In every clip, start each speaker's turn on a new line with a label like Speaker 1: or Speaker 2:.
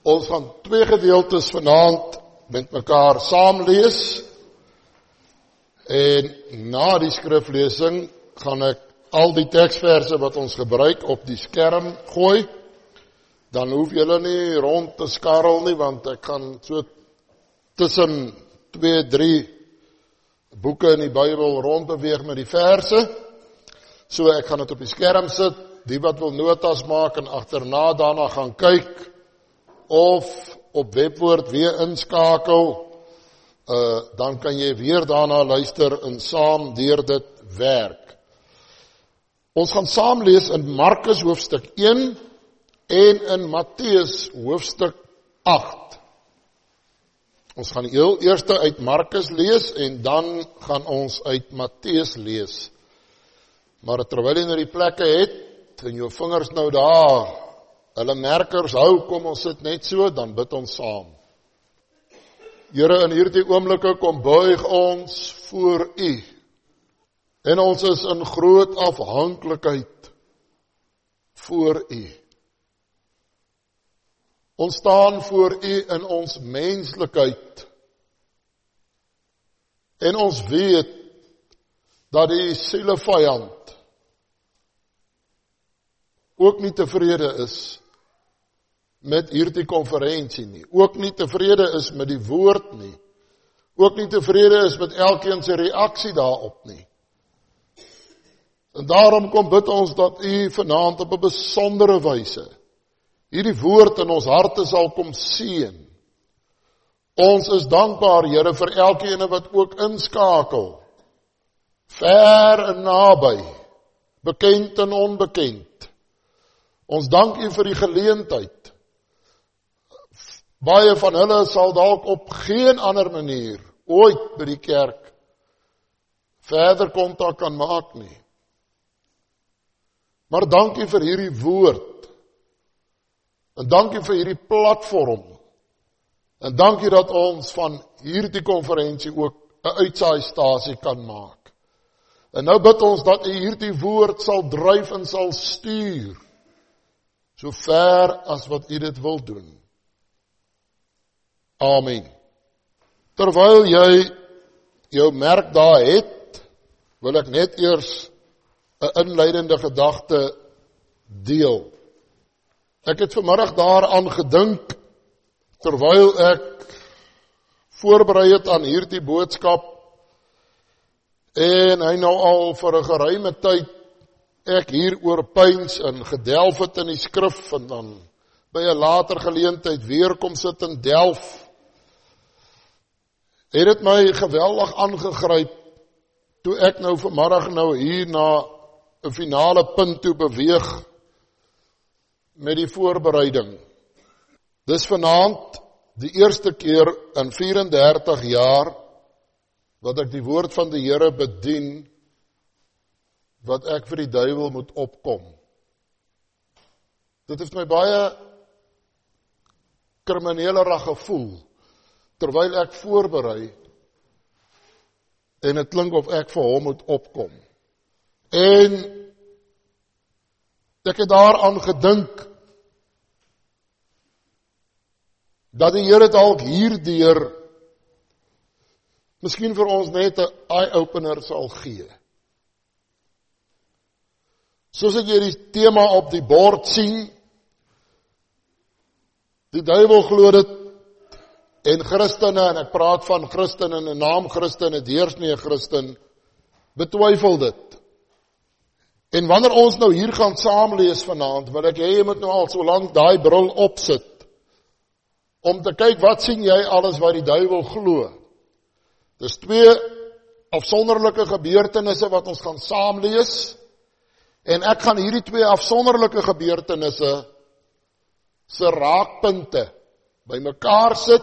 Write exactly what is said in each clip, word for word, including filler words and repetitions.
Speaker 1: Ons gaan twee gedeeltes vanaand met mekaar saam lees. En na die skriflesing gaan ek al die teksverse wat ons gebruik op die skerm gooi. Dan hoef julle nie rond te skarrel nie, want ek gaan so tussen twee, drie boeke in die Bybel rondbeweeg met die verse. So ek gaan dit op die skerm sit, die wat wil notas maak en agterna daarna gaan kyk, of op Webwoord weer inskakel, uh, dan kan jy weer daarna luister en saam deur dit werk. Ons gaan saam lees in Markus hoofstuk een en in Matteus hoofstuk agt. Ons gaan heel eerst uit Markus lees en dan gaan ons uit Matteus lees. Maar terwyl jy nou die plekke het, en jou vingers nou daar, hulle merkers hou, kom ons sit net so, dan bid ons saam. Here, in hierdie oomblikke kom buig ons voor U. En ons is in groot afhanklikheid voor U. Ons staan voor U in ons menslikheid. En ons weet dat die sielevyand ook nie tevrede is met hierdie konferensie nie, ook nie tevrede is met die woord nie, ook nie tevrede is met elkeen se reaksie daarop nie. En daarom kom bid ons dat U vanaand op 'n besondere wyse hierdie woord in ons harte sal kom seën. Ons is dankbaar, Here, vir elkeen wat ook inskakel, ver en naby, bekend en onbekend. Ons dank U vir die geleentheid. Baie van hulle sal dalk op geen ander manier ooit by die kerk verder kontak kan maak nie. Maar dank U vir hierdie woord. En dank U vir hierdie platform. En dank U dat ons van hierdie konferensie ook 'n uitsaaistasie kan maak. En nou bid ons dat U hierdie woord sal dryf en sal stuur, so ver as wat U dit wil doen. Amen. Terwyl jy jou merk daar het, wil ek net eers 'n inleidende gedagte deel. Ek het vanmiddag daaraan gedink, terwyl ek voorberei het aan hierdie boodskap, en hy nou al vir 'n geruime tyd ek hier oor pyns en gedelf het in die skrif, en dan by 'n later geleentheid weer kom sit en delf, het dit my geweldig aangegryp, toe ek nou vanmiddag nou hier na 'n finale punt toe beweeg, met die voorbereiding. Dis vanaand die eerste keer in vyf en dertig jaar, wat ek die woord van die Here bedien, wat ek vir die duiwel moet opkom. Dit het my baie kriminelerig gevoel, terwyl ek voorberei, en het klink of ek vir hom moet opkom. En ek het daaraan gedink, dat die Here dalk hierdeur, miskien vir ons net 'n eye-opener sal gee. Soos ek hier die tema op die bord sien, die duiwel glo dit, en Christene, en ek praat van Christen in 'n naam Christen, het eers nie 'n Christen, betwyfel dit. En wanneer ons nou hier gaan saamlees vanaand, wil ek hê jy moet nou al so lank daai bril opsit, om te kyk wat sien jy alles wat die duiwel glo. Dis twee afsonderlike gebeurtenisse wat ons gaan saamlees, en ek gaan hierdie twee afsonderlike gebeurtenisse se raakpunte by mekaar sit,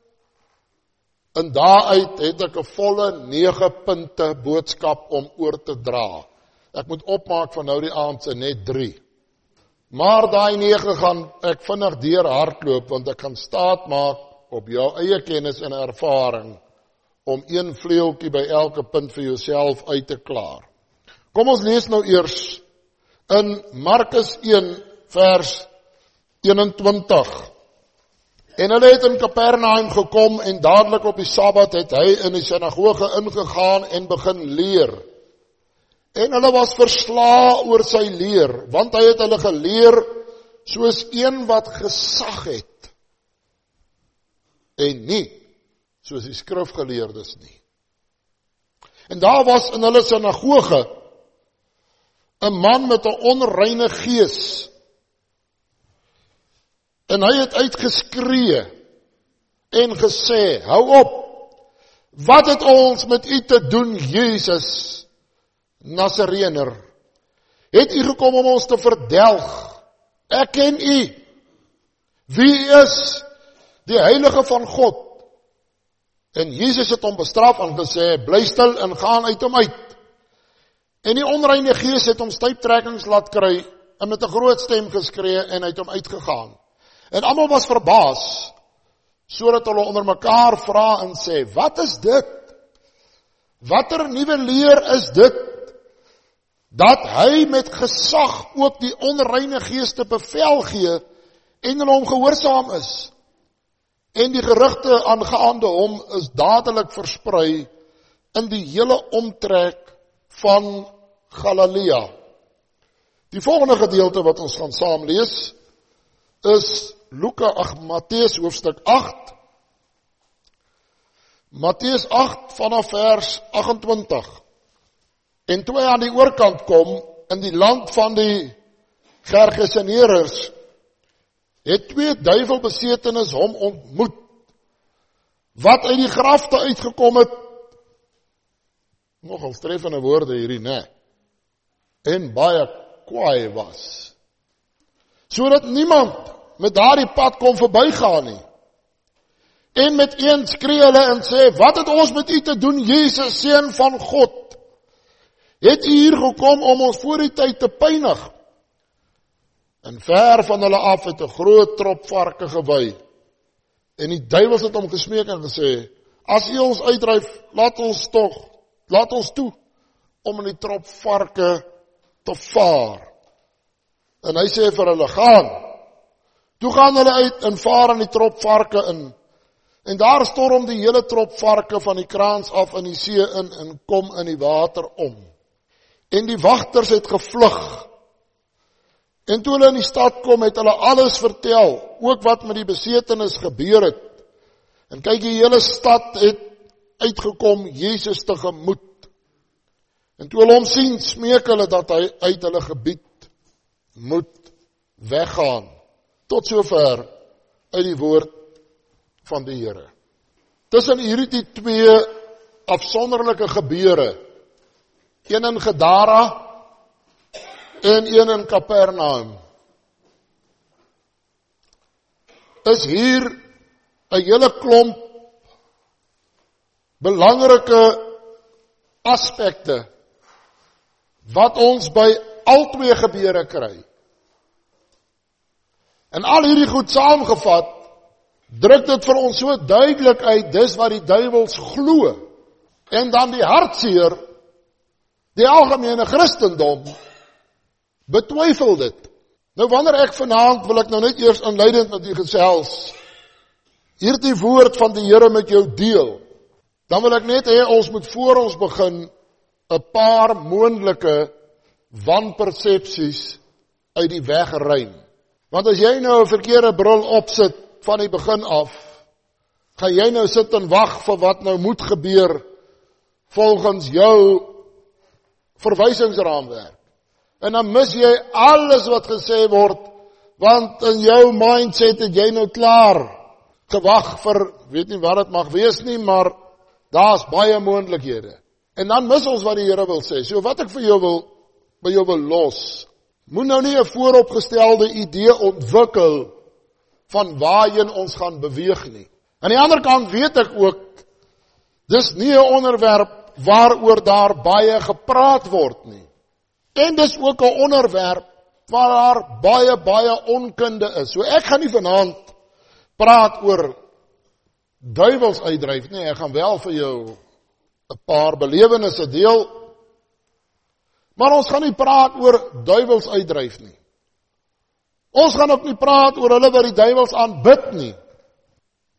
Speaker 1: en daaruit het ek 'n volle nege punte boodskap om oor te dra. Ek moet opmaak van nou die aand se net drie. Maar daai nege gaan ek vinnig deur hardloop, want ek gaan staat maak op jou eie kennis en ervaring, om een vleueltjie by elke punt vir jouself uit te klaar. Kom ons lees nou eers in Markus een vers eenentwintig. En hulle het in Kapernaum gekom en dadelik op die Sabbat het hy in die sinagoge ingegaan en begin leer. En hulle was versla oor sy leer, want hy het hulle geleer soos een wat gesag het. En nie soos die skrifgeleerdes nie. En daar was in hulle sinagoge 'n man met 'n onreine gees. En hy het uitgeskree en gesê, hou op, wat het ons met u te doen, Jesus, Nasareëner? Het u gekom om ons te verdelg? Ek ken u. Wie is die heilige van God? En Jesus het hom bestraf en gesê, bly stil en gaan uit hom uit. En die onreine gees het hom stuiptrekkings laat kry en met 'n groot stem geskree en uit hom uitgegaan. En almal was verbaas, sodat hulle onder mekaar vra en sê, wat is dit? Watter nuwe leer is dit? Dat hy met gesag ook die onreine geeste bevel gee en hulle hom gehoorsaam is. En die gerugte aangaande hom is dadelik versprei in die hele omtrek van Galilea. Die volgende gedeelte wat ons gaan saam lees is Luka, ag, Matteus hoofstuk agt. Matteus agt vanaf vers agt-en-twintig. En toe hy aan die oorkant kom in die land van die Gergeseneerders, het twee duivelbesetenes hom ontmoet, wat uit die grafte uitgekom het, nogal treffende woorde hierdie, ne, en baie kwaai was, sodat niemand met daardie pad kon verbygaan nie. En met een skree hulle en sê, wat het ons met u te doen, Jesus, seun van God? Het u hier gekom om ons voor die tyd te pynig? En ver van hulle af het 'n groot trop varke gewy. En die duiwels het hom gesmeek en gesê, as u ons uitdryf, laat ons tog, laat ons toe, om in die trop varke te vaar. En hy sê vir hulle, gaan. Toe gaan hulle uit en vaar in die trop varke in. En daar storm die hele trop varke van die kraans af in die see in en kom in die water om. En die wagters het gevlug. En toe hulle in die stad kom, het hulle alles vertel, ook wat met die besetenis gebeur het. En kyk, die hele stad het uitgekom Jesus tegemoet. En toe hulle hom sien, smeek hulle dat hy uit hulle gebied moet weggaan. Tot sover uit die woord van die Here. Tussen hierdie twee afsonderlike gebeure, een in Gadara en een in Kapernaum, is hier 'n hele klomp belangrike aspekte wat ons by al twee gebeure kry. En al hierdie goed saamgevat, druk dit vir ons so duidelik uit, dis wat die duiwels glo. En dan die hartseer, die algemene Christendom, betwyfel dit. Nou wanneer ek vanaand, wil ek nou net eers inleidend met u gesels, hierdie woord van die Here met jou deel, dan wil ek net hê, ons moet voor ons begin, 'n paar moontlike wanpersepsies uit die weg ruim. Want as jy nou 'n verkeerde bril opsit van die begin af, gaan jy nou sit en wag vir wat nou moet gebeur volgens jou verwysingsraamwerk. En dan mis jy alles wat gesê word, want in jou mindset het jy nou klaar gewag vir, weet nie wat dit mag wees nie, maar daar's baie moontlikhede. En dan mis ons wat die Here wil sê. So wat ek vir jou wil, by jou wil los, moet nou nie 'n vooropgestelde idee ontwikkel van waarheen ons gaan beweeg nie. Aan die ander kant weet ek ook, dis nie 'n onderwerp waaroor daar baie gepraat word nie. En dis ook 'n onderwerp waar daar baie, baie onkunde is. So ek gaan nie vanaand praat oor duiwels uitdryf nie, ek gaan wel vir jou 'n paar belewennisse deel, maar ons gaan nie praat oor duiwels uitdryf nie. Ons gaan ook nie praat oor hulle wat die duiwels aanbid nie.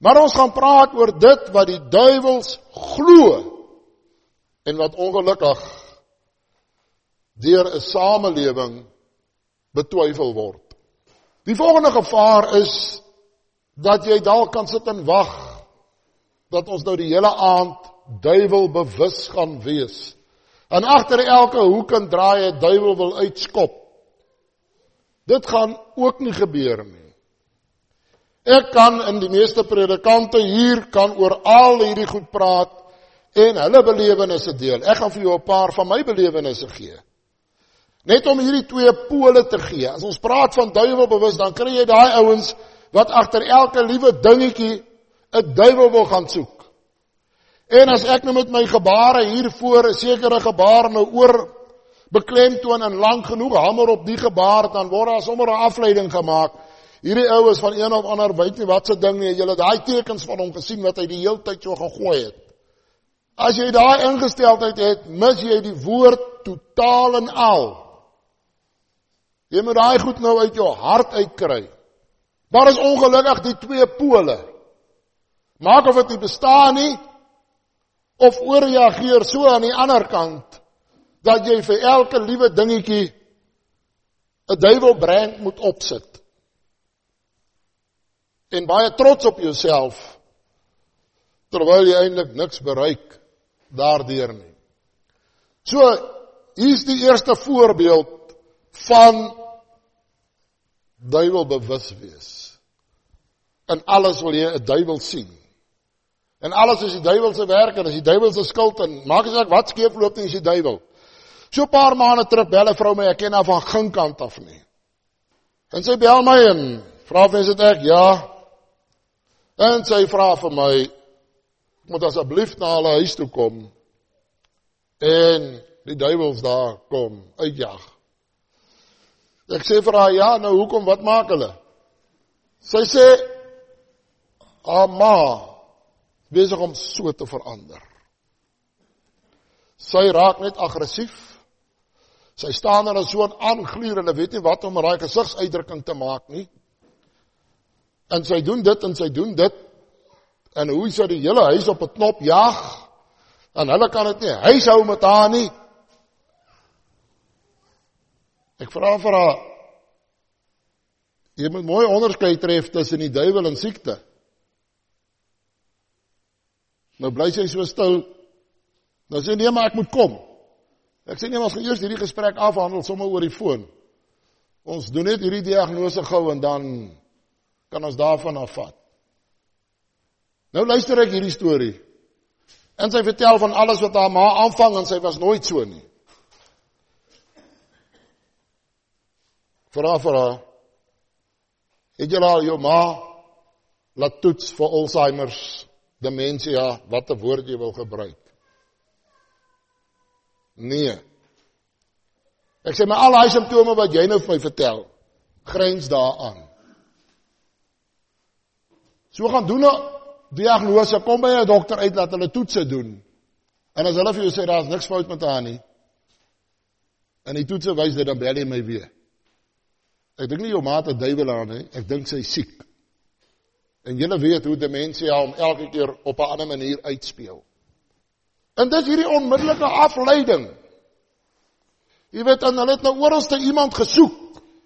Speaker 1: Maar ons gaan praat oor dit wat die duiwels glo en wat ongelukkig deur 'n samelewing betwyfel word. Die volgende gevaar is dat jy dalk kan sit en wag dat ons nou die hele aand duiwel bewus gaan wees. En agter elke hoek en draai 'n duiwel wil uitskop. Dit gaan ook nie gebeur nie. Ek kan in die meeste predikante hier kan oor al hierdie goed praat en hulle belewennisse deel. Ek gaan vir jou 'n paar van my belewennisse gee. Net om hierdie twee pole te gee. As ons praat van duiwelbewus, dan kry jy daai ouens wat agter elke liewe dingetjie 'n duiwel wil gaan soek. En as ek nou met my gebare hiervoor 'n sekere gebaar nou oor beklemtoon en lank genoeg hamer op die gebaar, dan word daar sommer 'n afleiding gemaak. Hierdie ou is van een of ander, weet nie wat se ding nie, jy het daai tekens van hom gesien wat hy die hele tyd so gegooi het. As jy daai ingesteldheid het, mis jy die woord totaal en al. Jy moet daai goed nou uit jou hart uitkry. Daar is ongelukkig die twee pole. Maak of dit nie bestaan nie, of oorreageer so aan die ander kant, dat jy vir elke liewe dingetjie 'n duiwelbrand moet opsit. En baie trots op jouself, terwyl jy eintlik niks bereik daardeur nie. So, hier is die eerste voorbeeld van duiwelbewus wees. En alles wil jy 'n duiwel sien. En alles is die duiwel se werk en is die duiwel se skuld en maak nie saak wat skeef loop nie, is die duiwel. So 'n paar maande terug bel 'n vrou my, ek ken haar van geen kant af nie. En sy bel my en vra of dit ek, ja. En sy vra vir my, ek moet asseblief na hulle huis toe kom en die duiwels daar kom uitjag. Ek sê vir haar, ja, nou hoekom, wat maak hulle? Sy sê, haar ma besig om so te verander. Sy raak net aggressief. Sy staan er so aan aangluur en hy weet nie wat om haar gesigsuitdrukking te maak nie. En sy doen dit en sy doen dit. En hoe sy die hele huis op 'n knop jaag. En hulle kan dit nie huishou met haar nie. Ek vra vir haar, jy moet mooi onderskei tref tussen die duiwel en siekte. Nou bly sy so stil. Nou sê nee, maar ek moet kom. Ek sê nee, maar ons gaan eers hierdie gesprek afhandel sommer oor die foon. Ons doen net hierdie diagnose gou en dan kan ons daarvan afvat. Nou luister ek hierdie storie. En sy vertel van alles wat haar ma aanvang en sy was nooit so nie. Vra vir haar, het jy al jou ma laat toets vir Alzheimer's, dementia, wat 'n woord jy wil gebruik? Nee. Ek sê, maar al die symptome wat jy nou vir my vertel, grens daaraan. So gaan doen 'n diagnose, kom by 'n dokter uit, laat hulle toetse doen. En as hulle vir jou sê, daar is niks fout met haar nie, en die toetse wys dit, dan bel jy my weer. Ek dink nie jou maat 'n duiwel aan nie, ek dink sy is siek. En julle weet hoe dementia om elke keer op 'n ander manier uitspeel. En dis hierdie onmiddellike afleiding. Jy weet, en hulle het nou oralste iemand gesoek,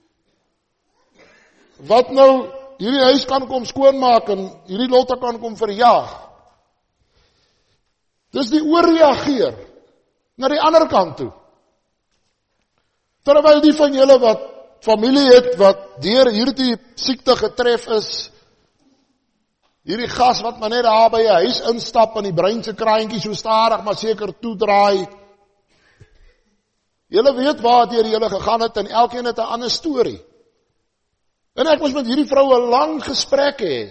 Speaker 1: wat nou hierdie huis kan kom skoonmaak en hierdie lotte kan kom verjaag. Dis die oorreageer na die ander kant toe. Terwyl die van julle wat familie het, wat deur hierdie siekte getref is, hierdie gas wat maar net daar by 'n huis instap en die brein se kraantjie so stadig maar seker toedraai. Julle weet waar deur julle gegaan het en elkeen het 'n ander storie. En ek moes met hierdie vrou 'n lang gesprek hê.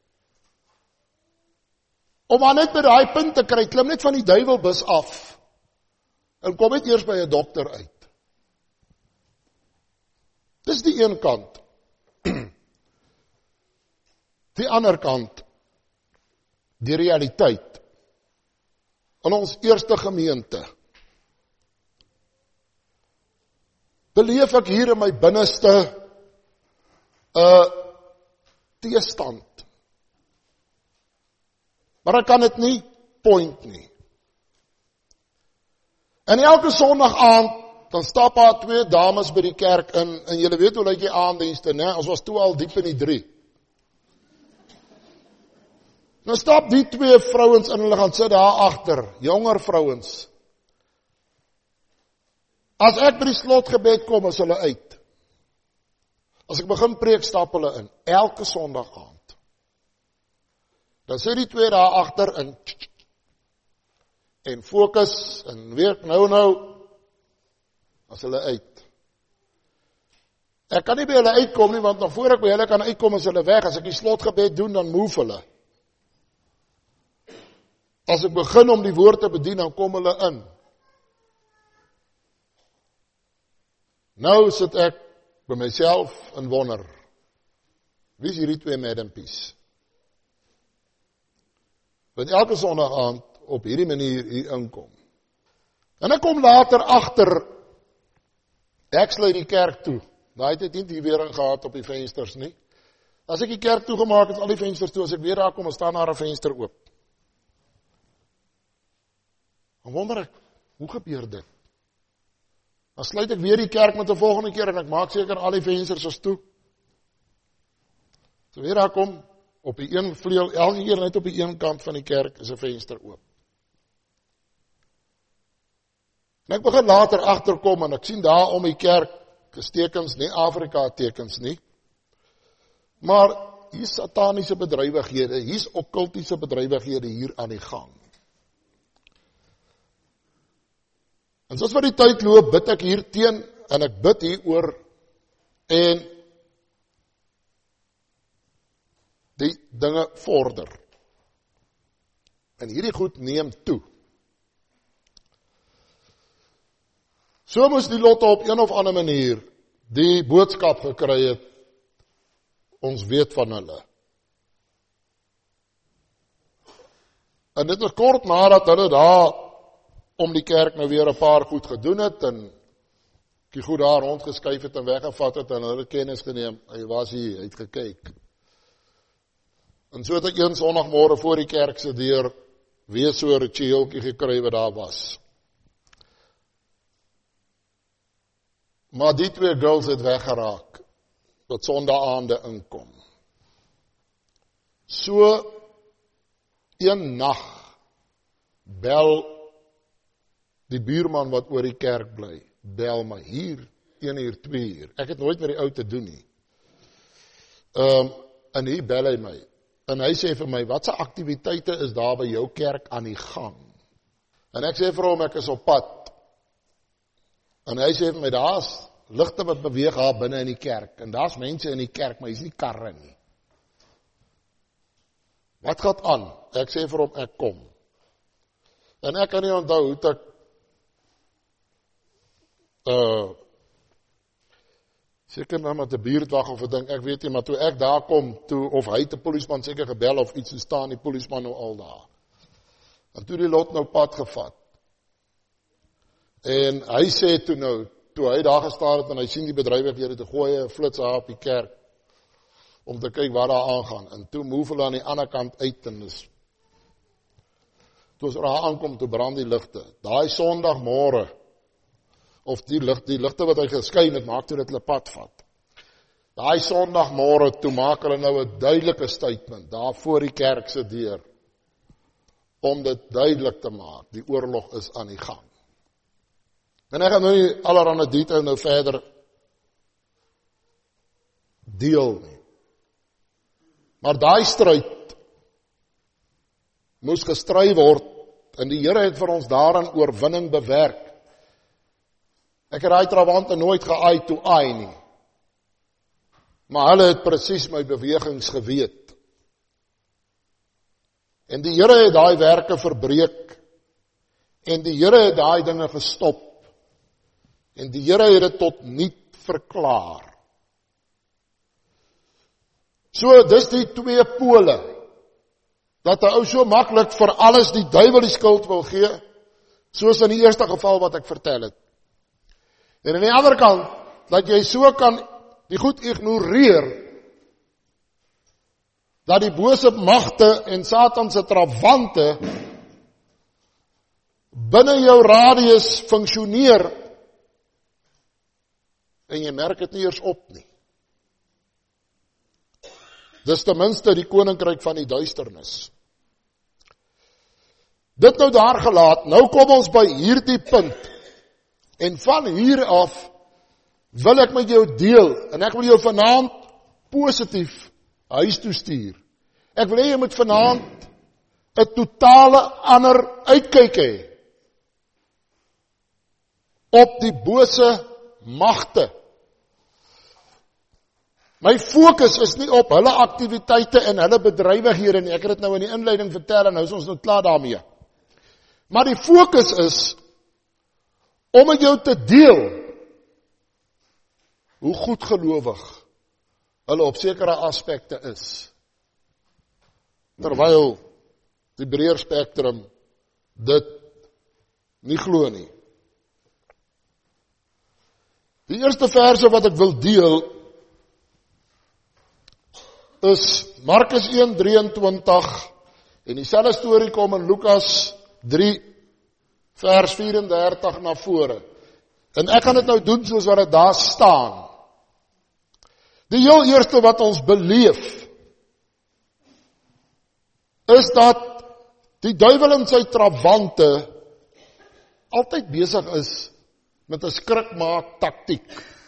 Speaker 1: Om maar net by daai punt te kry, klim net van die duiwelbus af. En kom net eers by 'n dokter uit. Dis die een kant. Die ander kant, die realiteit. In ons eerste gemeente beleef ek hier in my binneste 'n teestand. Maar ek kan dit nie point nie. En elke Sondag aand, dan stap daar twee dames by die kerk in, en julle weet hoe lyk die aanddienste, né? Ons was toe al diep in die drie. Nou stap die twee vrouens in, hulle gaan sit daar agter, jonger vrouens. As ek by die slotgebed kom, is hulle uit. As ek begin preek, stap hulle in, elke Sondag aand. Dan sit die twee daar agter en en fokus en werk nou nou as hulle uit. Ek kan nie by hulle uitkom nie, want nog voor ek by hulle kan uitkom is hulle weg. As ek die slotgebed doen, dan move hulle. As ek begin om die woord te bedien, dan kom hulle in. Nou sit ek by myself en wonder, wie is hierdie twee madampies? Want elke Sondag aand op hierdie manier hier inkom. En ek kom later agter, ek sluit die kerk toe. Daai het nie die weer gehad op die vensters nie. As ek die kerk toegemaak het, al die vensters toe, as ek weer daar kom, staan daar 'n venster oop. Dan wonder ek, hoe gebeur dit? Dan sluit ek weer die kerk met 'n volgende keer en ek maak seker al die vensters is toe. So weer daar kom, op die een vleuel, elke keer net op die een kant van die kerk is 'n venster oop. En ek begin later agterkom en ek sien daar om die kerk is tekens nie, Afrika tekens nie. Maar hier is sataniese bedrywighede, hier is okkultiese bedrywighede hier aan die gang. En soos wat die tyd loop, bid ek hier teen en ek bid hier oor en die dinge vorder. En hierdie goed neem toe. So moes die Lotte op een of ander manier die boodskap gekry het, ons weet van hulle. En dit is kort nadat hulle daar om die kerk nou weer 'n paar goed gedoen het, en die goed daar rondgeskuif het en weggevat het, en hulle kennis geneem, hy was hier, hy het gekyk. En so het ek een Sondagmôre voor die kerk se deur weer so 'n ritueeltjie gekry wat daar was. Maar die twee girls het weggeraak, wat Sondagaande inkom. So, een nag, bel die buurman wat oor die kerk bly, bel my hier, een uur, twee uur. Ek het nooit met die ou te doen nie. Um, en hier bel hy my. En hy sê vir my, wat se aktiwiteite is daar by jou kerk aan die gang? En ek sê vir hom, ek is op pad. En hy sê vir my, daar's ligte wat beweeg daar binne in die kerk. En daar's mense in die kerk, maar hier's nie karre nie. Wat gaan aan? Ek sê vir hom, ek kom. En ek kan nie onthou hoe ek uh, seker nou met 'n buurtwag of 'n ding, ek weet nie, maar toe ek daar kom, toe, of hy het 'n polisieman seker gebel of iets, en staan die polisieman nou al daar. En toe die Lot nou pad gevat. En hy sê toe nou, toe hy daar gestaan het en hy sien die bedrywighede te gooi 'n flits daar op die kerk om te kyk wat daar aangaan. En toe move hulle aan die ander kant uit en is toe ons daar aankom, toe brand die ligte. Daai Sondagmôre of die lig, die ligte wat hy geskyn het, maak toe dit hulle pad vat. Daai Sondagmôre toe maak hulle nou 'n duidelike statement daar voor die kerk se deur om dit duidelik te maak, die oorlog is aan die gang. En ek gaan nou nie allerhande detail nou verder deel nie. Maar daai stryd moes gestry word, en die Here het vir ons daarin oorwinning bewerk. Ek het daai trawante nooit geaai toe aai nie. Maar hulle het presies my bewegings geweet. En die Here het daai werke verbreek, en die Here het daai dinge gestop. En die Here het dit tot niet verklaar. So, dis die twee pole, dat 'n ou so maklik vir alles die duiwel die skuld wil gee, soos in die eerste geval wat ek vertel het. En aan die ander kant, dat jy so kan die goed ignoreer, dat die bose magte en Satan se trawante binne jou radius funksioneer en jy merk dit nie eers op nie. Dis ten minste die koninkryk van die duisternis. Dit nou daar gelaat, nou kom ons by hierdie punt. En van hier af wil ek met jou deel, en ek wil jou vanaand positief huis toe stuur. Ek wil hê jy moet vanaand 'n totale ander uitkyk hê op die bose magte. My fokus is nie op hulle aktiwiteite en hulle bedrywighede nie. Ek het dit nou in die inleiding vertel en nou is ons nou klaar daarmee. Maar die fokus is om met jou te deel hoe goed gelowig hulle op sekere aspekte is. Terwyl die breër spektrum dit nie glo nie. Die eerste verse wat ek wil deel is Markus een drieëntwintig en dieselfde storie kom in Lukas drie vers vyf-en-dertig na vore. En ek gaan dit nou doen soos wat dit daar staan. Die heel eerste wat ons beleef is dat die duiwel in sy trawante altyd besig is met 'n skrikmaak taktiek.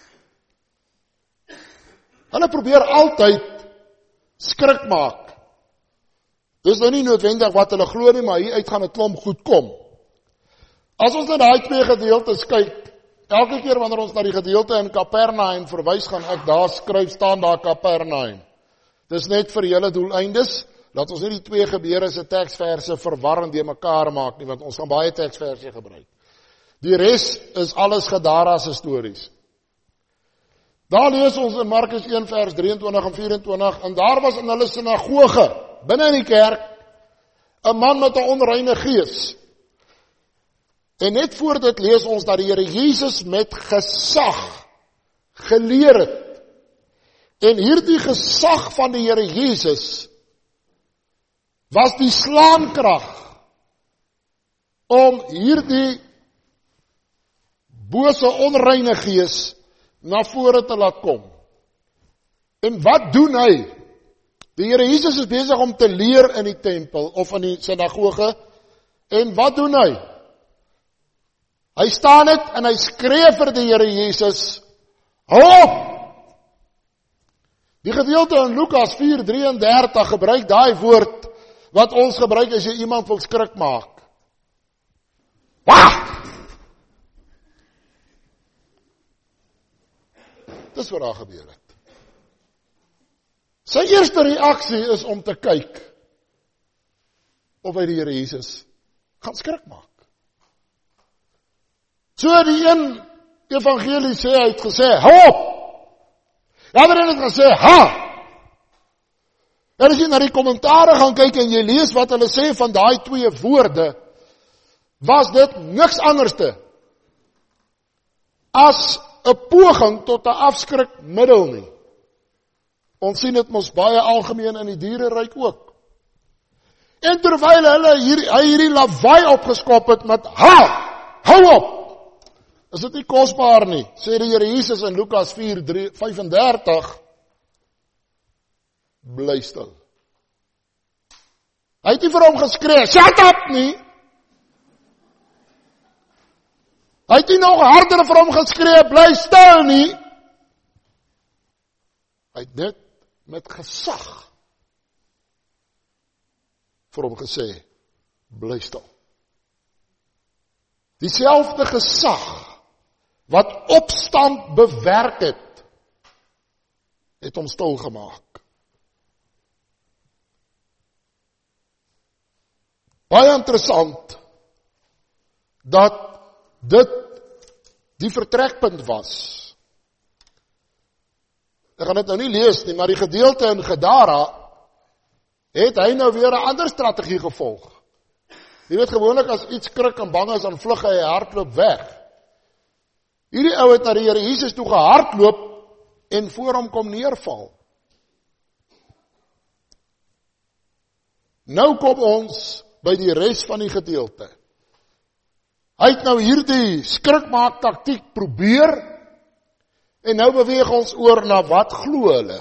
Speaker 1: Hulle probeer altyd skrik maak. Dis nou nie noodwendig wat hulle glo nie, maar hier uit gaan 'n klomp goed kom. As ons na daai twee gedeeltes kyk, elke keer wanneer ons na die gedeelte in Kapernaum verwys, gaan ek daar skryf staan daar Kapernaum. Dis net vir julle doeleindes, dat ons nie die twee gebeure se teksverse verwarrend deur mekaar maak nie, want ons gaan baie teksverse gebruik. Die res is alles Gadara se stories. Daar lees ons in Markus een vers drieëntwintig en vyf-en-twintig, en daar was in hulle sinagoge, binne in die kerk, 'n man met 'n onreine gees. En net voor dit lees ons dat die Here Jesus met gesag geleer het. En hierdie gesag van die Here Jesus was die slaankrag om hierdie bose onreine gees na vore te laat kom. En wat doen hy? Die Here Jesus is besig om te leer in die tempel of in die sinagoge. En wat doen hy? Hy staan net en hy skree vir die Here Jesus, hou op! Die gedeelte in Lukas vier drieëndertig gebruik daai woord wat ons gebruik as jy iemand wil skrik maak. Wah! Dis wat daar gebeur het. Sy eerste reaksie is om te kyk of hy die Here Jesus gaan skrik maak. So die een evangelie sê, hy het gesê, hou op! Die ander een het gesê, ha! En as jy na die kommentare gaan kyk en jy lees wat hulle sê van daai twee woorde, was dit niks anderste as 'n poging tot 'n afskrikmiddel nie. Ons sien dit mos baie algemeen in die diereryk ook. En terwyl hulle hier, hy hierdie lawaai opgeskop het met, ha! Hou op! Is dit nie kosbaar nie, sê die Here Jesus in Lukas vier vyf-en-dertig, bly stil. Hy het nie vir hom geskree, shut up nie. Hy het nie nog harder vir hom geskree, bly stil nie. Hy het net met gesag vir hom gesê, bly stil. Dieselfde gesag wat opstand bewerk het, het hom stil gemaak. Baie interessant dat dit die vertrekpunt was. Ek gaan dit nou nie lees nie, maar die gedeelte in Gadara het hy nou weer 'n ander strategie gevolg. Jy weet gewoonlik as iets skrik en bang is, dan vlug hy hardloop weg. Hierdie ou het na die Here Jesus toe gehardloop en voor hom kom neerval. Nou kom ons by die res van die gedeelte. Hy het nou hierdie skrikmaak taktiek probeer, en nou beweeg ons oor na wat glo hulle.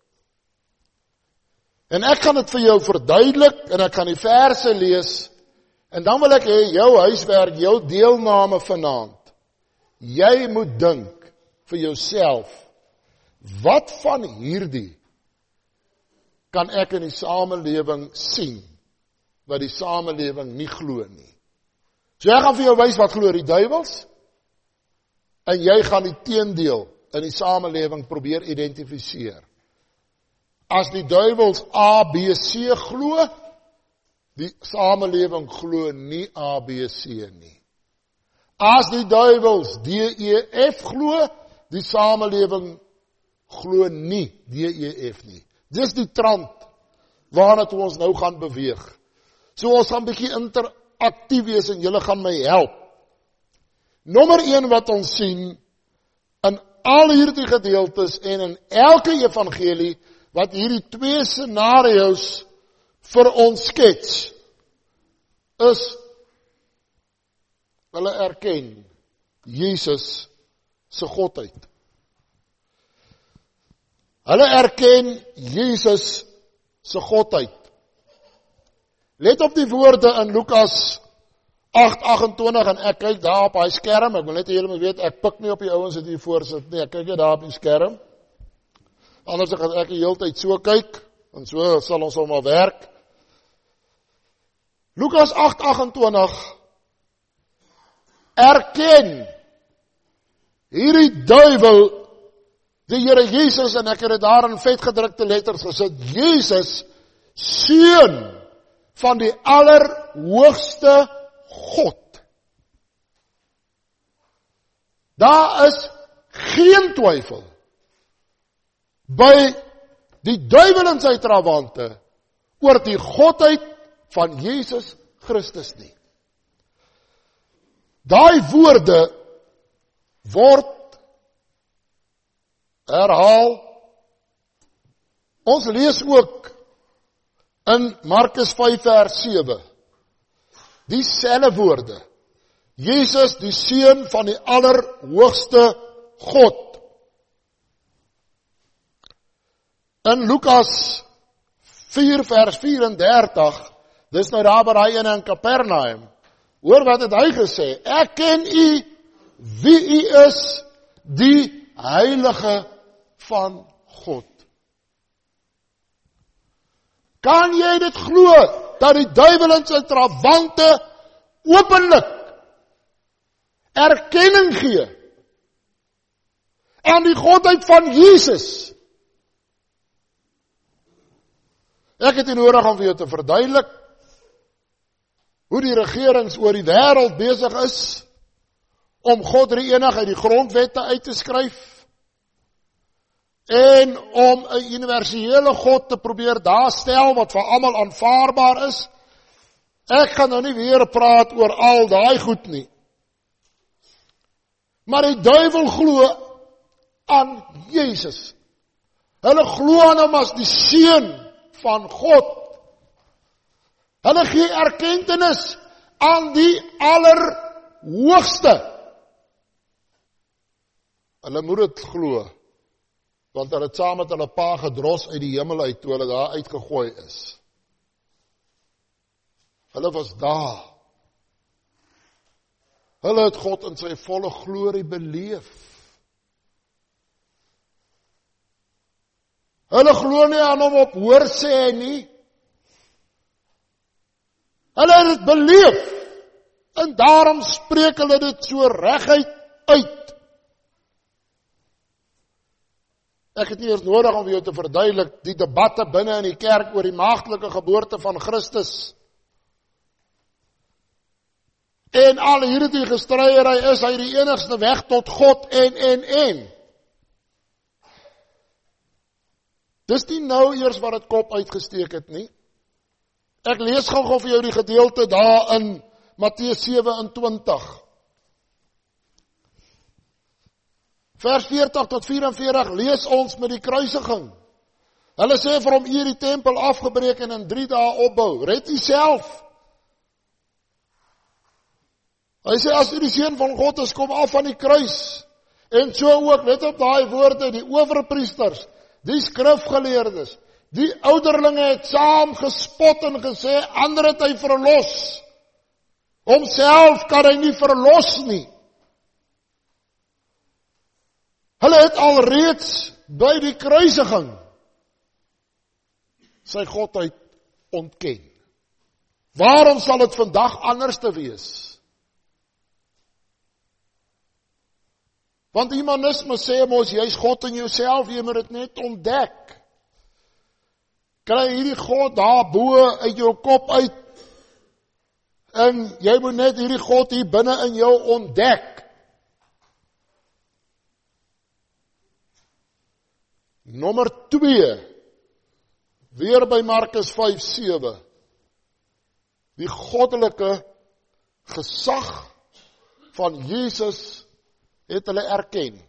Speaker 1: En ek gaan dit vir jou verduidelik, en ek gaan die verse lees, en dan wil ek hê jou huiswerk, jou deelname vanaand. Jy moet dink vir jouself, wat van hierdie kan ek in die samelewing sien, wat die samelewing nie glo nie. So ek gaan vir jou wys wat glo die duiwels, en jy gaan die teendeel in die samelewing probeer identifiseer. As die duiwels A, B, C glo, die samelewing glo nie A, B, C nie. As die duiwels D, E, F glo, die samelewing glo nie D, E, F nie. Dis die trant waarna toe ons nou gaan beweeg. So ons gaan bietjie interaktief wees en julle gaan my help. Nommer een wat ons sien in al hierdie gedeeltes en in elke evangelie wat hierdie twee scenario's vir ons skets, is hulle erken Jesus se godheid. Hulle erken Jesus se godheid. Let op die woorde in Lukas agt agt-en-twintig, en ek kyk daar op hy skerm, ek wil net julle moet weet, ek pik nie op die ouens wat hier voor sit nie, ek kyk jy daar op die skerm. Anders gaan ek die hele tyd so kyk, en so sal ons allemaal werk. Lukas agt agt-en-twintig erken hierdie duiwel die Here Jesus, en ek het dit daar in vetgedrukte letters gesit, Jesus, seun van die allerhoogste God. Daar is geen twyfel by die duiwel en sy trawante oor die godheid van Jesus Christus nie. Daai woorde word herhaal. Ons lees ook in Markus vyf vers sewe dieselfde woorde. Jesus, die seun van die allerhoogste God. In Lukas vier vers vyf-en-dertig, dis nou daar by hy in Kapernaum, hoor wat het hy gesê, ek ken u wie u is, die heilige van God. Kan jy dit glo, dat die duiwel en sy trawante openlik erkenning gee aan die godheid van Jesus? Ek het nie nodig om vir jou te verduidelik hoe die regerings oor die wêreld besig is om God drie-enig uit die grondwette uit te skryf en om 'n universele God te probeer daarstel wat vir almal aanvaarbaar is. Ek gaan nou nie weer praat oor al daai goed nie. Maar die duiwel glo aan Jesus. Hulle glo aan hom as die seun van God. Hulle gee erkentenis aan die allerhoogste. Hulle moet dit glo, want hulle het saam met hulle pa gedros uit die hemel uit, toe hulle daar uitgegooi is. Hulle was daar. Hulle het God in sy volle glorie beleef. Hulle glo nie aan hom op hoorsê nie. Hulle het dit beleef, en daarom spreek hulle dit so reguit uit. Ek het nie eers nodig om vir jou te verduidelik die debatte binne in die kerk oor die maagdelike geboorte van Christus. En al hierdie gestryery, is hy die enigste weg tot God en en en. Dis nie nou eers wat het kop uitgesteek het nie. Ek lees gou-gou vir jou die gedeelte daar in Matteus sewe-en-twintig. Vers veertig tot vyf en veertig lees ons met die kruisiging. Hulle sê vir hom, hier die tempel afgebreek en in drie dae opbou. Red u self. Hy sê, as u die seun van God is, kom af van die kruis. En so ook, let op daai woorde, die owerpriesters, die skrifgeleerdes, die ouderlinge het saam gespot en gesê, ander het hy verlos. Homself kan hy nie verlos nie. Hulle het alreeds by die kruisiging sy godheid ontken. Waarom sal dit vandag anders te wees? Want humanisme sê mos, jy is God in jouself, jy moet dit net ontdek. Kry hierdie God daar bo uit jou kop uit, en jy moet net hierdie God hier binne in jou ontdek. Nommer twee, weer by Markus vyf sewe, die goddelike gesag van Jesus het hulle erken.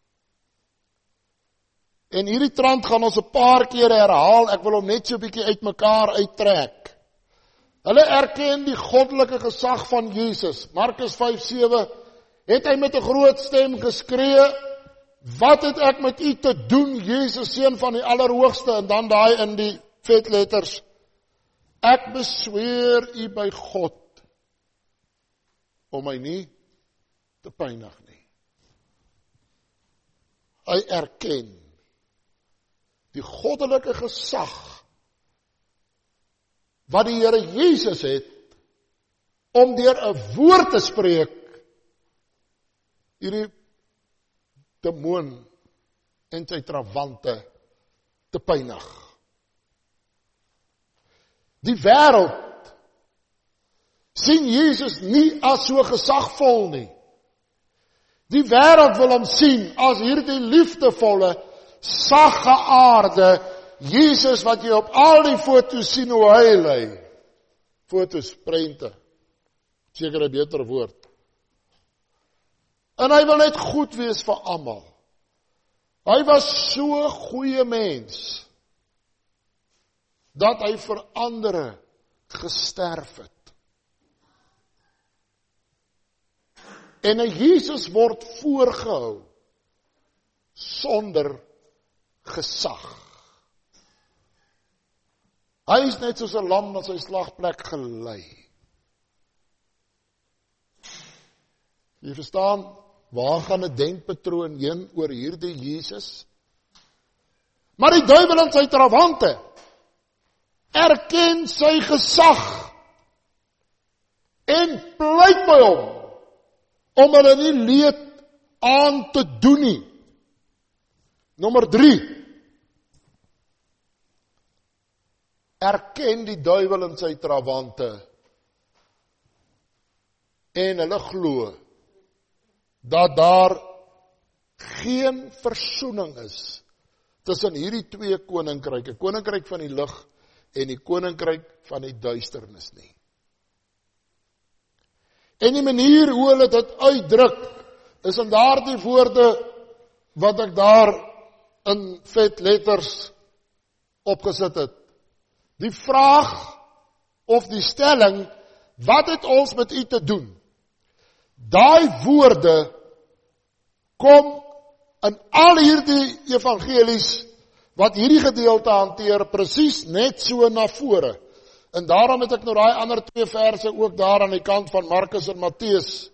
Speaker 1: En hierdie trant gaan ons 'n paar keer herhaal, ek wil hom net so 'n bietjie uitmekaar uittrek. Hulle erken die goddelike gesag van Jesus. Markus vyf sewe, het hy met 'n groot stem geskree, wat het ek met u te doen, Jesus, seun van die Allerhoogste, en dan daai in die vetletters, ek besweer u by God, om my nie te pynig nie. Hy erken die goddelike gesag wat die Here Jesus het om deur 'n woord te spreek hierdie demoon en sy trawante te pynig. Die wêreld sien Jesus nie as so gesagvol nie. Die wêreld wil hom sien as hierdie liefdevolle, saggeaarde Jesus wat jy op al die foto's sien hoe hy lê. Foto's, prente, seker 'n beter woord. En hy wil net goed wees vir almal. Hy was so 'n goeie mens, dat hy vir ander gesterf het. En 'n Jesus word voorgehou sonder gesag. Hy is net soos 'n lam na sy slagplek gelei. Jy verstaan, waar gaan 'n denkpatroon heen oor hierdie Jesus? Maar die duiwel en sy trawante erken sy gesag en pleit by hom om hulle nie leed aan te doen nie. Nommer drie. Erken die duiwel en sy trawante en hulle glo dat daar geen versoening is tussen hierdie twee koninkryke, koninkryk van die lig en die koninkryk van die duisternis nie. En die manier hoe hulle dit uitdruk, is in daardie woorde wat ek daar in vet letters opgesit het. Die vraag of die stelling, wat het ons met u te doen? Daai woorde kom in al hierdie evangelies wat hierdie gedeelte hanteer, presies net so na vore. En daarom het ek nou daai ander twee verse ook daar aan die kant van Markus en Matteus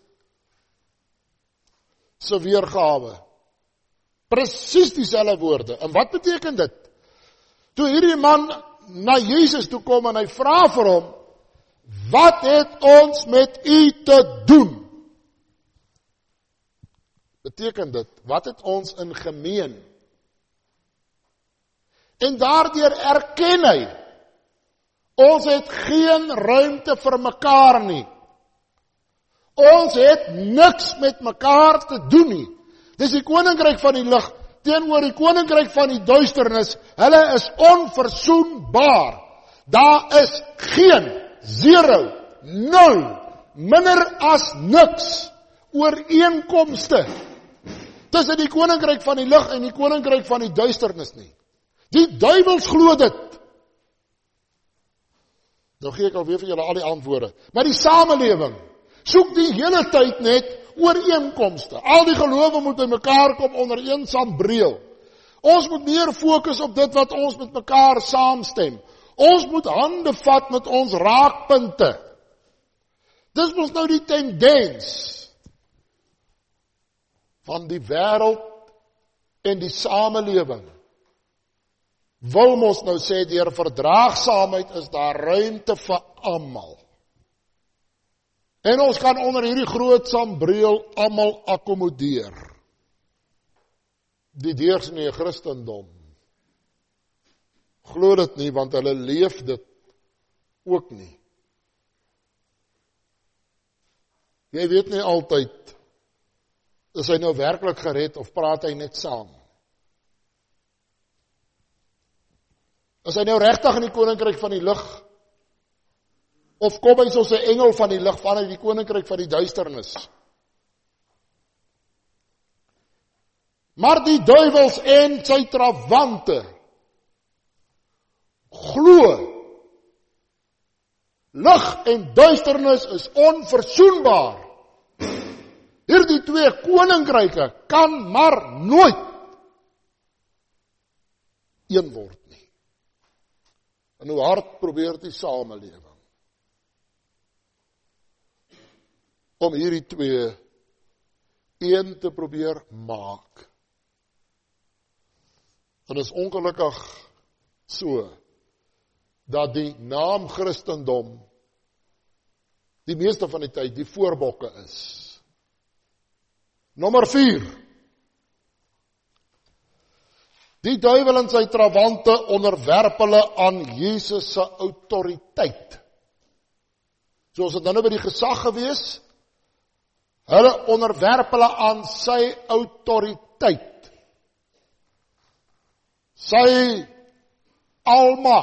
Speaker 1: se weergawe. Presies dieselfde woorde. En wat beteken dit? Toe hierdie man na Jesus toe kom en hy vra vir hom, wat het ons met u te doen? Beteken dit, wat het ons in gemeen? En daardeur erken hy, ons het geen ruimte vir mekaar nie. Ons het niks met mekaar te doen nie. Dis die koninkryk van die lig teenoor die koninkryk van die duisternis. Hulle is onverzoenbaar. Daar is geen, zero, nul, minder as niks ooreenkomste tussen die koninkryk van die lig en die koninkryk van die duisternis nie. Die duiwels glo dit. Nou gee ek alweer vir julle al die antwoorde. Maar die samelewing soek die hele tyd net ooreenkomste. Al die gelowe moet by mekaar kom onder een sambreel. Ons moet meer fokus op dit wat ons met mekaar saamstem. Ons moet hande vat met ons raakpunte. Dis mos nou die tendens van die wêreld en die samelewing. Wil mos nou sê deur verdraagsaamheid is daar ruimte vir almal. En ons kan onder hierdie groot sambreel almal akkommodeer. Die deursnee Christendom glo dit nie, want hulle leef dit ook nie. Jy weet nie altyd, is hy nou werklik gered of praat hy net saam? Is hy nou regtig in die koninkryk van die lig? Of kom hy soos 'n engel van die lig vanuit die koninkryk van die duisternis? Maar die duiwels en sy trawante glo lig en duisternis is onverzoenbaar. Hierdie twee koninkryke kan maar nooit een word nie. En hoe hard probeer die samelewing om hierdie twee een te probeer maak. En is ongelukkig so, dat die naam Christendom die meeste van die tyd die voorbokke is. Nommer vier. Die duiwel en sy trawante onderwerp hulle aan Jesus se autoriteit. Soos dit nou by die gesag gewees, hulle onderwerp hulle aan sy autoriteit. Sy almag.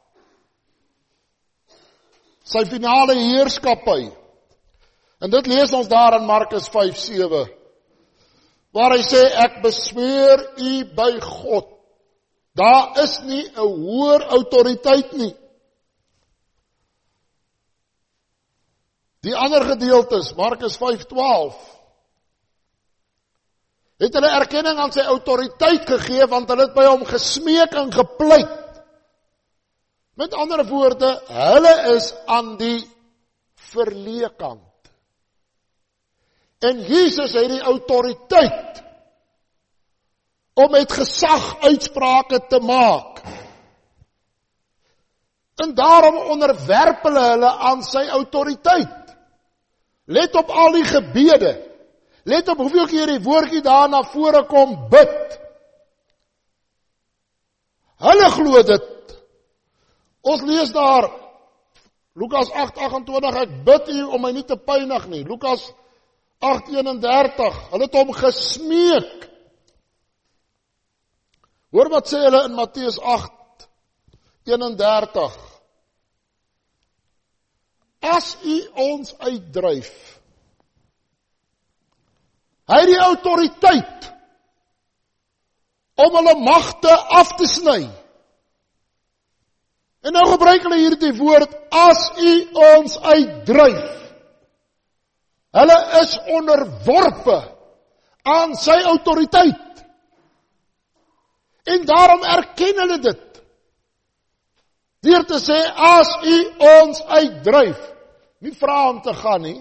Speaker 1: Sy finale heerskappy. En dit lees ons daar in Markus vyf sewe, waar hy sê, ek besweer u by God. Daar is nie 'n hoër autoriteit nie. Die ander gedeeltes, Markus vyf twaalf, het hulle erkenning aan sy autoriteit gegee, want hulle het by hom gesmeek en gepleit. Met ander woorde, hulle is aan die verleë kant. En Jesus het die autoriteit om met gesag uitsprake te maak. En daarom onderwerp hulle hulle aan sy autoriteit. Let op al die gebede. Let op hoeveel keer die woordjie daar na vore kom, bid. Hulle glo dit. Ons lees daar, Lukas agt agt agt twintig, ek bid u om my nie te pynig nie. Lukas agt eenendertig, hulle het hom gesmeek. Hoor wat sê hulle in Matteus agt eenendertig. As u ons uitdryf, hy het die autoriteit om hulle magte af te sny. En nou gebruik hulle hierdie woord, as u ons uitdryf. Hulle is onderworpe aan sy autoriteit. En daarom erken hulle dit. Deur te sê, as u ons uitdryf. Nie vra om te gaan nie.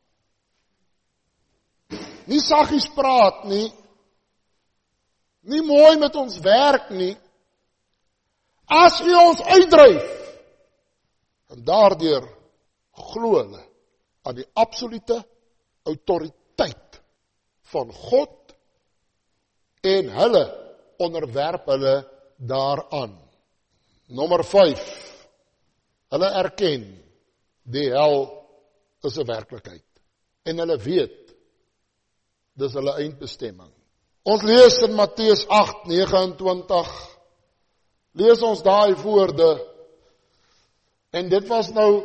Speaker 1: Nie saggies praat nie. Nie mooi met ons werk nie. As u ons uitdryf. En daardeur glo hulle aan die absolute autoriteit van God en hulle onderwerp hulle daaraan. Nommer vyf. Hulle erken die hel is 'n werklikheid. En hulle weet dis hulle eindbestemming. Ons lees in Matteus agt negenentwintig. Lees ons daai woorde. En dit was nou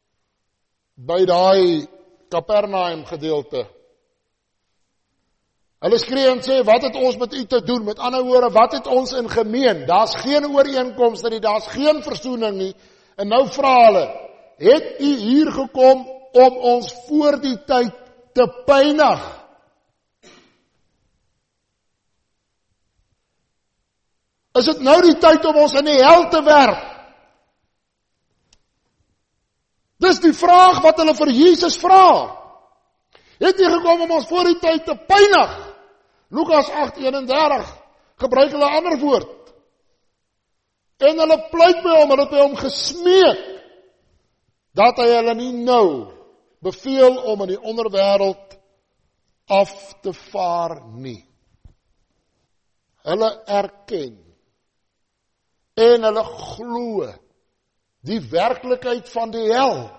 Speaker 1: by daai Kapernaum gedeelte. Hulle skree en sê, wat het ons met u te doen? Met ander woorde, wat het ons in gemeen? Daar's geen ooreenkomste nie, daar's geen versoening nie. En nou vra hulle, het u hier gekom om ons voor die tyd te pynig? Is dit nou die tyd om ons in die hel te werp? Dis die vraag wat hulle vir Jesus vra. Het jy gekom om ons voor die tyd te pynig? Lukas agt eenendertig gebruik hulle 'n ander woord. En hulle pleit by hom, hulle het by hom gesmeek, dat hy hulle nie nou beveel om in die onderwêreld af te vaar nie. Hulle erken en hulle glo die werklikheid van die hel.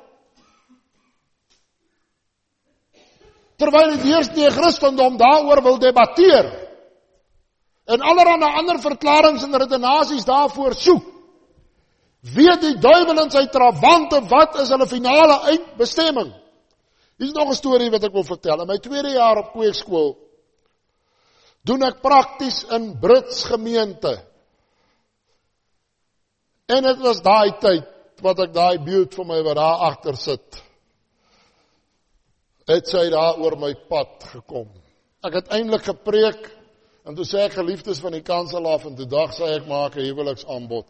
Speaker 1: Terwyl die eerste Christendom daaroor wil debatteer en allerlei ander verklarings en redenasies daarvoor soek, weet die duiwel in sy trawante wat is hulle finale eindbestemming. Hier is nog 'n storie wat ek wil vertel. In my tweede jaar op kweekskool doen ek prakties in Brits gemeente. En dit was daai tyd wat ek daai buurt van my wat daar agter sit, het sy daar oor my pad gekom. Ek het eintlik gepreek, en toe sê ek geliefdes van die kansel af, en toe dag sê ek maak 'n huweliksaanbod.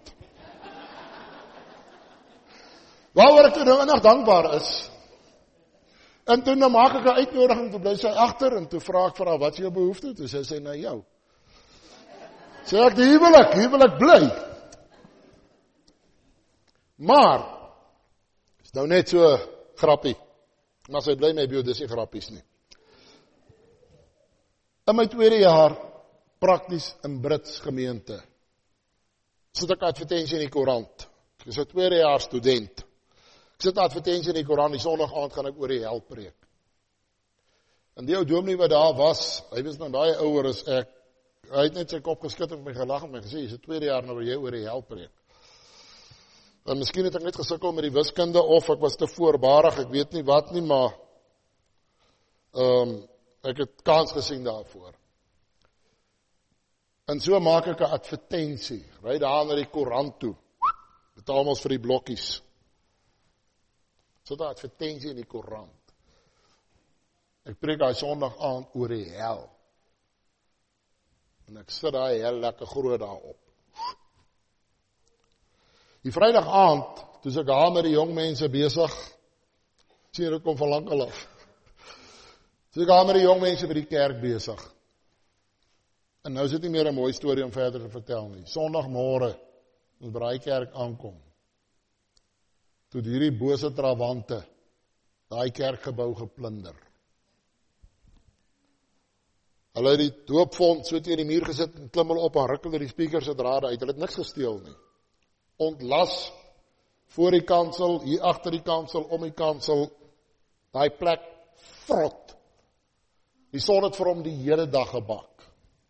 Speaker 1: Waaroor ek nou innig dankbaar is. En toe nou maak ek 'n uitnodiging, toe bly sy agter, en toe vra ek vir haar, wat is jou behoefte? Toe sê sy, na jou. Sê ek, die huwelik, huwelik bly. Maar, is nou net so grappie. Maar sy bly my bio, dis nie grappies nie. In my tweede jaar, prakties in Brits gemeente, sit ek advertensie in die koerant. Ek is 'n tweede jaar student. Ek sit advertensie in die koerant, die sondag aand gaan ek oor die hel preek. En die ou dominee wat daar was, hy was nou baie ouer as ek, hy het net sy kop geskit en my gelag en my gesê, jy's 'n tweede jaar nou waar jy oor die hel preek. En miskien het ek net gesukkel met die wiskunde, of ek was te voorbarig, ek weet nie wat nie, maar um, ek het kans gesien daarvoor. En so maak ek 'n advertensie, ry daar na die koerant toe, betaal ons vir die blokkies. So 'n advertensie in die koerant. Ek preek daai sondag aand oor die hel. En ek sit daai hel lekker groot daarop. Die Vrydag aand, toe ek daar met die jong mense besig, sien dit kom van lank al af. Toe ek daar met die jong mense by die kerk besig. En nou is dit nie meer 'n mooi storie om verder te vertel nie. Sondagmôre, ons by die kerk aankom, toe hierdie bose trawante daai kerkgebou geplunder. Hulle het die doopvond so teen die muur gesit en klim hulle op en ruk hulle die speakers se drade uit. Hulle het niks gesteel nie. Ontlas voor die kansel, hier agter die kansel, om die kansel, daai plek vrot. Die son het vir hom die hele dag gebak.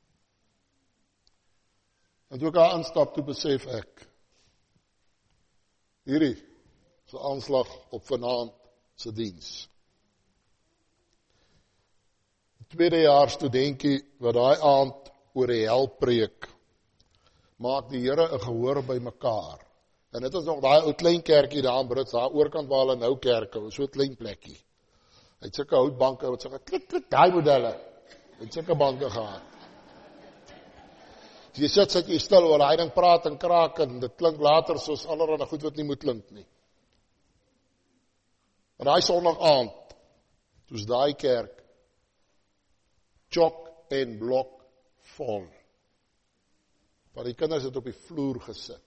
Speaker 1: En toe ek daar instap, toe besef ek, hierdie is 'n aanslag op vanaand se diens. Tweede jaar studentjie wat daai aand oor die hel preek, maak die Here 'n gehoor by mekaar. En dit is nog daai ou klein kerkie daar in Brits, daar oorkant waar hulle nou kerke, so 'n klein plekkie. Hy het sulke houtbanke wat sulke klik klik daai modelle. Hy het sulke banke gehad. Jy sit sit jy stil waar hy dan praat en kraak en dit klink later soos allerlei goed wat nie moet klink nie. En daai Sondag aand, toe's daai kerk chok en blok vol. Maar die kinders het op die vloer gesit.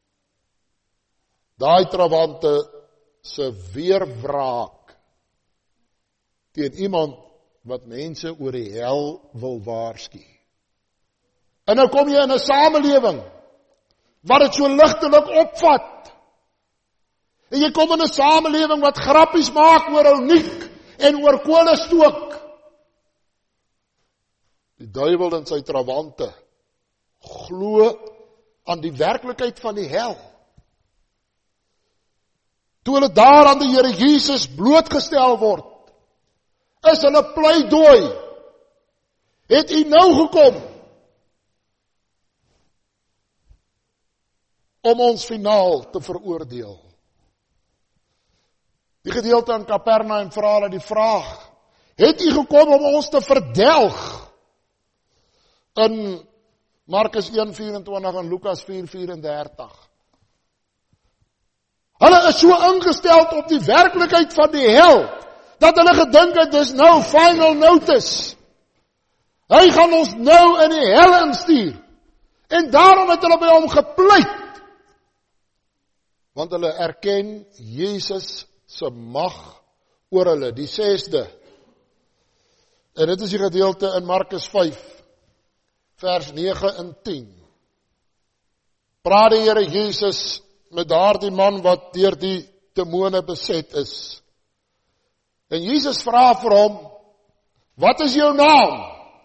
Speaker 1: Daai trawante se weerwraak teen iemand wat mense oor die hel wil waarsku. En nou kom jy in 'n samelewing wat dit so ligtelik opvat. En jy kom in 'n samelewing wat grappies maak oor uniek en oor kolestook. Die duiwel en sy trawante glo aan die werklikheid van die hel. Toe hulle daar aan die Here Jesus blootgestel word, is hulle pleidooi Het U nou gekom om ons finaal te veroordeel? Die gedeelte in Kapernaum vra hulle die vraag, het U gekom om ons te verdelg? In Markus een vyf-en-twintig en Lukas vier vyf-en-dertig. Hulle is so ingesteld op die werklikheid van die hel, dat hulle gedink het, dis nou final notice. Hy gaan ons nou in die hel instuur. En daarom het hulle by hom gepleit. Want hulle erken Jesus se mag oor hulle, die sesde. En dit is die gedeelte in Markus vyf, vers nege en tien. Praat die Here Jesus met daardie man wat deur die demone beset is. En Jesus vra vir hom, wat is jou naam?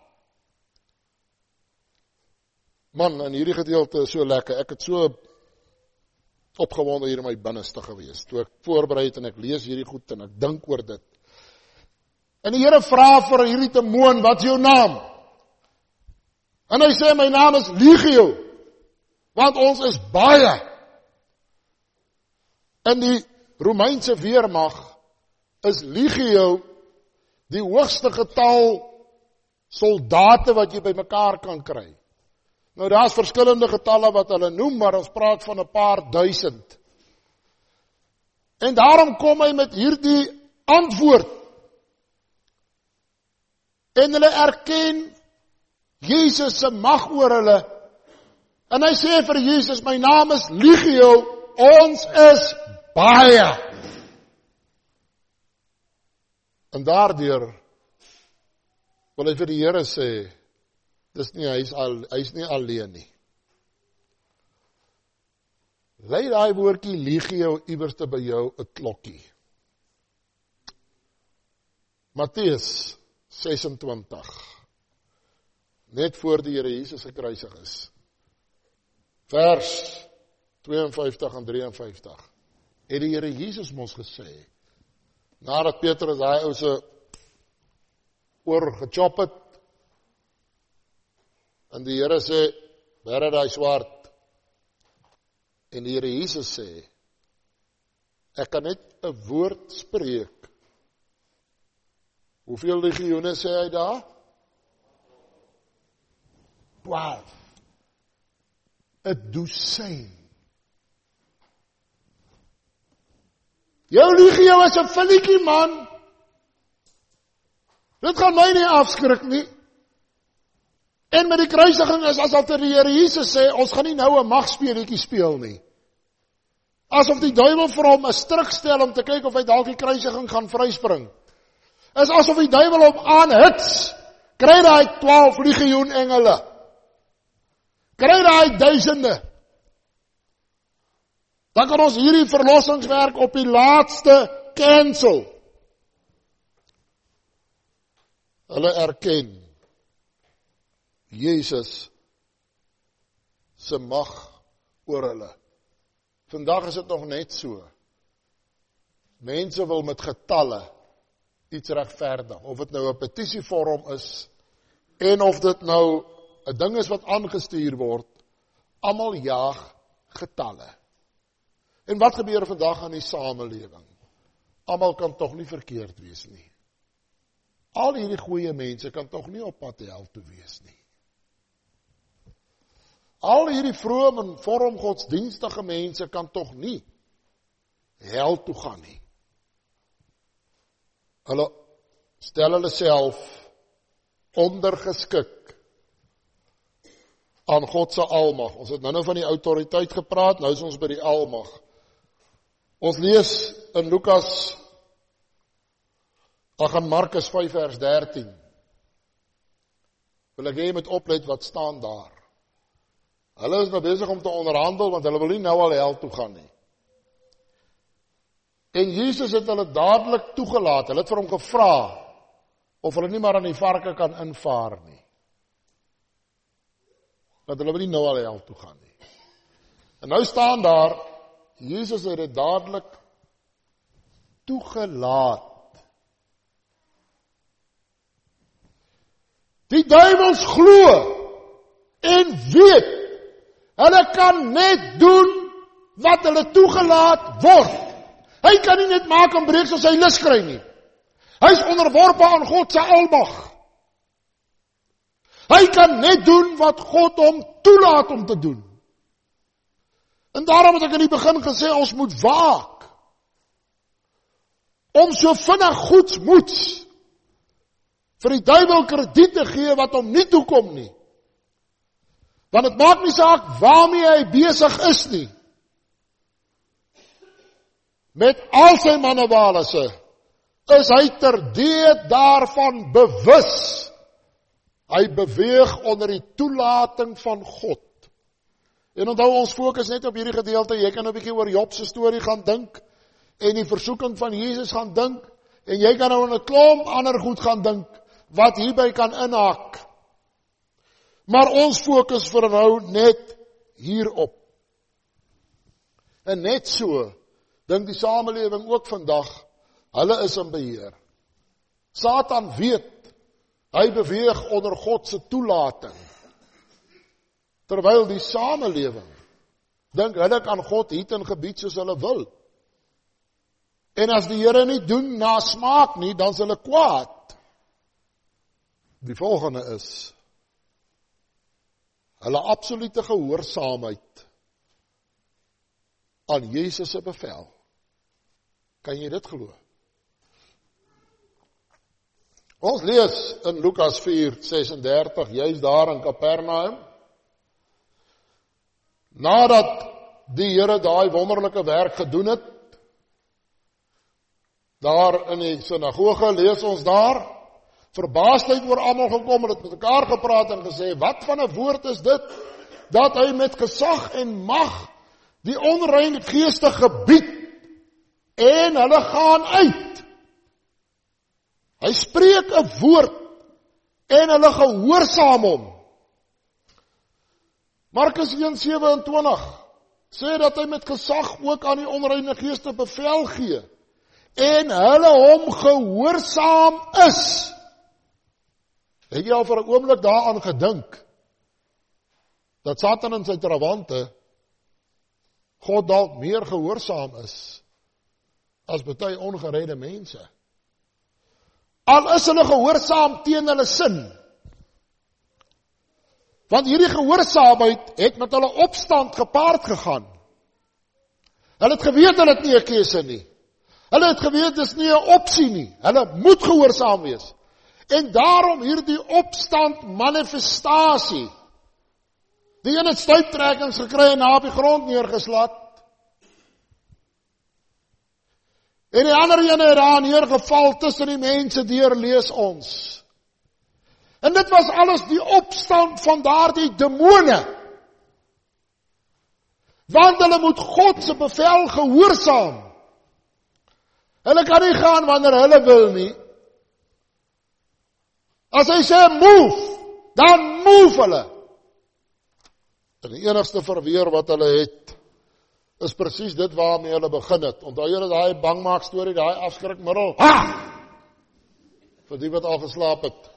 Speaker 1: Man, in hierdie gedeelte is so lekker, ek het so opgewonde hier in my binneste gewees, toe ek voorberei het en ek lees hierdie goed en ek dink oor dit. En die Here vra vir hierdie demoon, wat is jou naam? En hy sê, my naam is Legio, want ons is baie. In die Romeinse weermag is Legio die hoogste getal soldate wat jy by mekaar kan kry. Nou daar is verskillende getalle wat hulle noem, maar ons praat van 'n paar duisend. En daarom kom hy met hierdie antwoord. En hulle erken Jesus se mag oor hulle. En hy sê vir Jesus, my naam is Legio, ons is baie. En daardeur wil hy vir die Here sê, dis nie, hy is, al, hy is nie alleen nie. Lei daai woordjie Legio iewerste by jou 'n klokkie. Matteus ses-en-twintig. Net voor die Here Jesus gekruisig is. Vers twee-en-vyftig en drie-en-vyftig. Het die Here Jesus mos gesê, nadat Petrus daai ou se oor gechop het, en die Here sê, bere daai swaard, en die Here Jesus sê, ek kan net 'n woord spreek. Hoeveel legioene sê hy daar? twaalf. 'n dosyn. Jou legio is 'n filletjie man. Dit gaan my nie afskrik nie. En met die kruisiging is asof die Here Jesus sê, ons gaan nie nou 'n magspeletjie speel nie. Asof die duiwel vir hom 'n stryk stel om te kyk of hy dalk die kruisiging gaan vryspring. Is asof die duiwel hom aanhits. Kry daai twaalf legioen engele. Kry daai duisende. Dan kan ons hierdie verlossingswerk op die laaste cancel. Hulle erken Jesus se mag oor hulle. Vandag is dit nog net so. Mense wil met getalle iets regverdig, of dit nou 'n petisievorm is, en of dit nou 'n ding is wat aangestuur word, almal jaag getalle. En wat gebeur vandag aan die samelewing? Almal kan tog nie verkeerd wees nie. Al hierdie goeie mense kan tog nie op pad hel toe wees nie. Al hierdie vrome en vorm godsdienstige mense kan tog nie hel toe gaan nie. Hulle stel hulle self ondergeskik aan God se almag. Ons het nou nou van die autoriteit gepraat, nou is ons by die almag. Ons lees in Lukas, ag in Markus vyf vers dertien. Wil ek hê jy moet oplet wat staan daar. Hulle is nou besig om te onderhandel, want hulle wil nie nou al hel toe gaan nie. En Jesus het hulle dadelik toegelaat. Hulle het vir hom gevra of hulle nie maar aan die varke kan invaar nie. Dat hulle wil nie nou al hel toe gaan nie. En nou staan daar, Jesus het dit dadelik toegelaat. Die duiwels glo en weet, hulle kan net doen wat hulle toegelaat word. Hy kan nie net maak en breek soos hy lus kry nie. Hy is onderworpe aan God se almag. Hy kan net doen wat God hom toelaat om te doen. En daarom het ek in die begin gesê, ons moet waak. Om so vinnig goedsmoeds vir die duiwel krediet te gee wat hom nie toekom nie. Want het maak nie saak waarmee hy besig is nie. Met al sy mannewalisse is hy terdee daarvan bewus. Hy beweeg onder die toelating van God. En onthou, ons fokus net op hierdie gedeelte. Jy kan 'n bietjie oor Job se storie gaan dink en die versoeking van Jesus gaan dink en jy kan nou 'n klomp ander goed gaan dink wat hierby kan inhaak. Maar ons fokus vir nou net hierop. En net so dink die samelewing ook vandag, hulle is in beheer. Satan weet, hy beweeg onder God se toelating. Terwyl die samelewing dink hulle kan God hier in gebied soos hulle wil. En as die Here nie doen na smaak nie, dan is hulle kwaad. Die volgende is hulle absolute gehoorsaamheid aan Jesus se bevel. Kan jy dit glo? Ons lees in Lukas vier ses en dertig, juist daar in Kapernaum, nadat die Here daai wonderlike werk gedoen het, daar in die sinagoge lees ons daar, verbaasdheid oor almal gekom en het met mekaar gepraat en gesê, wat van 'n woord is dit, dat hy met gesag en mag die onreine geeste gebied, en hulle gaan uit. Hy spreek 'n woord, en hulle gehoorsaam hom. Markus een sewe en twintig sê dat hy met gesag ook aan die onreine geeste bevel gee, en hulle hom gehoorsaam is. Het jy al vir 'n oomblik daaraan gedink, dat Satan en sy trawante God dalk meer gehoorsaam is, as baie ongeredde mense? Al is hulle gehoorsaam teen hulle sin. Want hierdie gehoorsaamheid het met hulle opstand gepaard gegaan. Hulle het geweet hulle het nie 'n keuse nie. Hulle het geweet dis nie 'n opsie nie. Hulle moet gehoorsaam wees. En daarom hierdie opstand manifestasie. Die een het stuiptrekkings gekry en na op die grond neergeslaan. En die ander een het daar neergeval tussen die mense deur, lees ons. En dit was alles die opstand van daardie demone. Want hulle moet God se bevel gehoorsaam. Hulle kan nie gaan wanneer hulle wil nie. As hy sê move, dan move hulle. En die enigste verweer wat hulle het, is presies dit waarmee hulle begin het. Onthou julle daai bangmaak storie, daai afskrikmiddel? Ha! Vir die wat al geslaap het.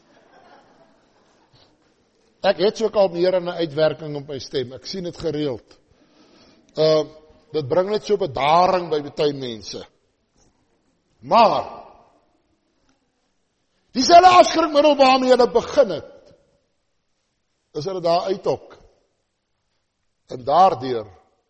Speaker 1: Ek het so ook al meer in 'n uitwerking op my stem. Ek sien dit gereeld. Uh, dit bring net so bedaring by baie mense. Maar dieselfde afskrikmiddel waarmee hulle begin het, is hulle daar uit ook. En daardeur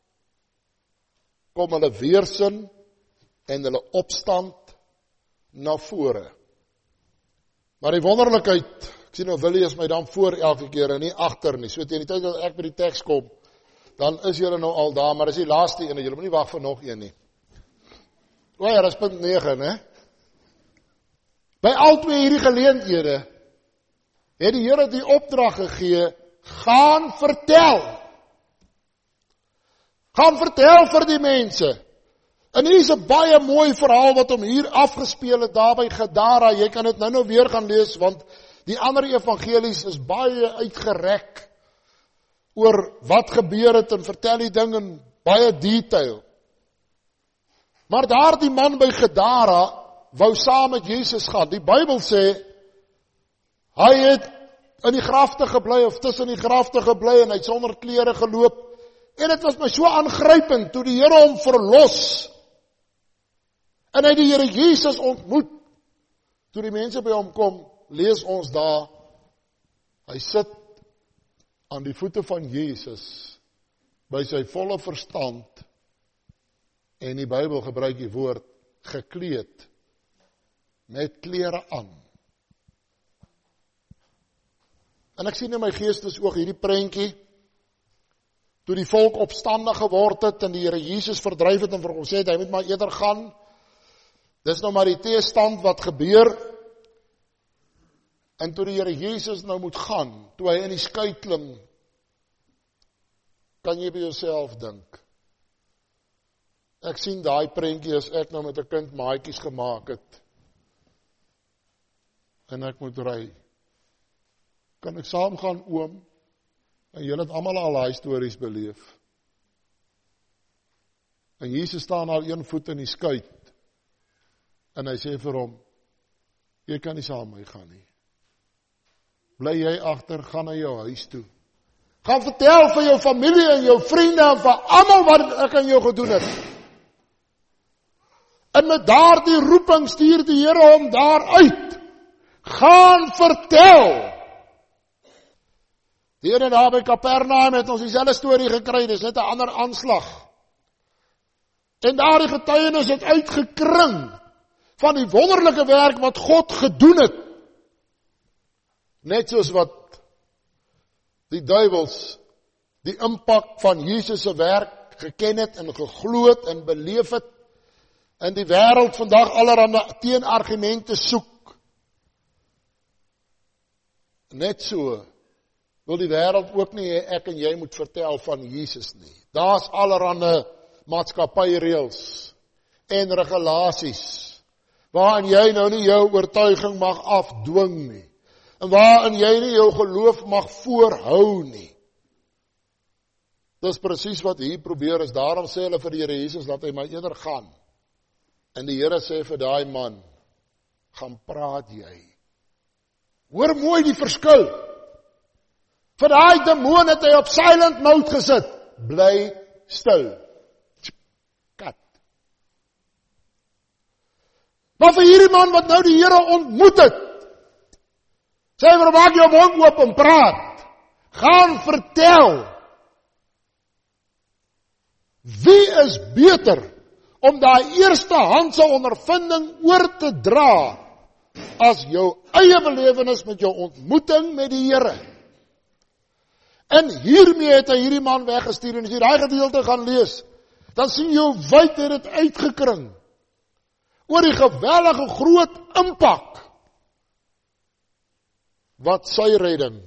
Speaker 1: kom hulle weersin en hulle opstand na vore. Maar die wonderlikheid, ek sien nou Willie is my dan voor elke keer en nie agter nie. So teen die tyd dat ek by die teks kom, dan is julle nou al daar, maar dis die laaste een, julle moet nie wag vir nog een nie. O ja, dis punt nege, hè? By al twee hierdie geleenthede het die Here die opdrag gegee, gaan vertel. Gaan vertel vir die mense. En hier is 'n baie mooi verhaal wat hom hier afgespeel het, daar by Gadara. Jy kan dit nou nou weer gaan lees, want die ander evangelies is baie uitgerek oor wat gebeur het en vertel die ding in baie detail. Maar daar die man by Gadara wou saam met Jesus gaan. Die Bybel sê, Hy het in die grafte gebly, of tussen die grafte gebly, en hy het sonder klere geloop, en het was my so aangrypend, toe die Here hom verlos, en hy die Here Jesus ontmoet, toe die mense by hom kom, lees ons daar, hy sit aan die voete van Jesus, by sy volle verstand, en die Bybel gebruik die woord, gekleed, met klere aan. En ek sien in my geestesoog hierdie prentjie, toe die volk opstandig geword het, en die Here Jesus verdryf het, en vir hom sê het, hy moet maar eerder gaan, dis nou maar die teestand wat gebeur, en toe die Here Jesus nou moet gaan, toe hy in die skei klim, kan jy by jouself dink, ek sien daai prentjie as ek nou met 'n kind maatjies gemaak het, en ek moet ry, kan ek saam gaan oom, en julle het almal al daai stories beleef, en Jesus staan al een voet in die skuit, en hy sê vir hom, jy kan nie saam my gaan nie, bly jy agter, gaan na jou huis toe, gaan vertel vir jou familie en jou vriende, en vir almal wat ek aan jou gedoen het, en met daardie roeping stuur die Here hom daar uit, gaan vertel. Die Here daar by Kapernaum het ons dieselfde storie gekry, dis net 'n ander aanslag. En daardie getuienis het uitgekring van die wonderlike werk wat God gedoen het. Net soos wat die duiwels die impak van Jesus se werk geken het en geglo het en beleef het, en die wêreld vandag allerhande teenargumente soek. Net so wil die wêreld ook nie hê ek en jy moet vertel van Jesus nie. Daar's allerhande maatskappyreëls en regulasies waarin jy nou nie jou oortuiging mag afdwing nie, en waarin jy nie jou geloof mag voorhou nie. Dis presies wat hier probeer is. Daarom sê hulle vir die Here Jesus dat hy maar eerder gaan. En die Here sê vir daai man, gaan praat jy. Hoor mooi die verskil. Vir daai demoon het hy op silent mode gesit. Bly stil. Kat. Maar vir hierdie man wat nou die Here ontmoet het, sê hy vir maak jou mond oop en praat. Gaan vertel. Wie is beter om daai eerste handse ondervinding oor te dra as jou eie belewenis met jou ontmoeting met die Here? En hiermee het hy hierdie man weggestuur, en as jy daai gedeelte gaan lees, dan sien jy hoe wyd het dit uitgekring oor die geweldige groot impak wat sy redding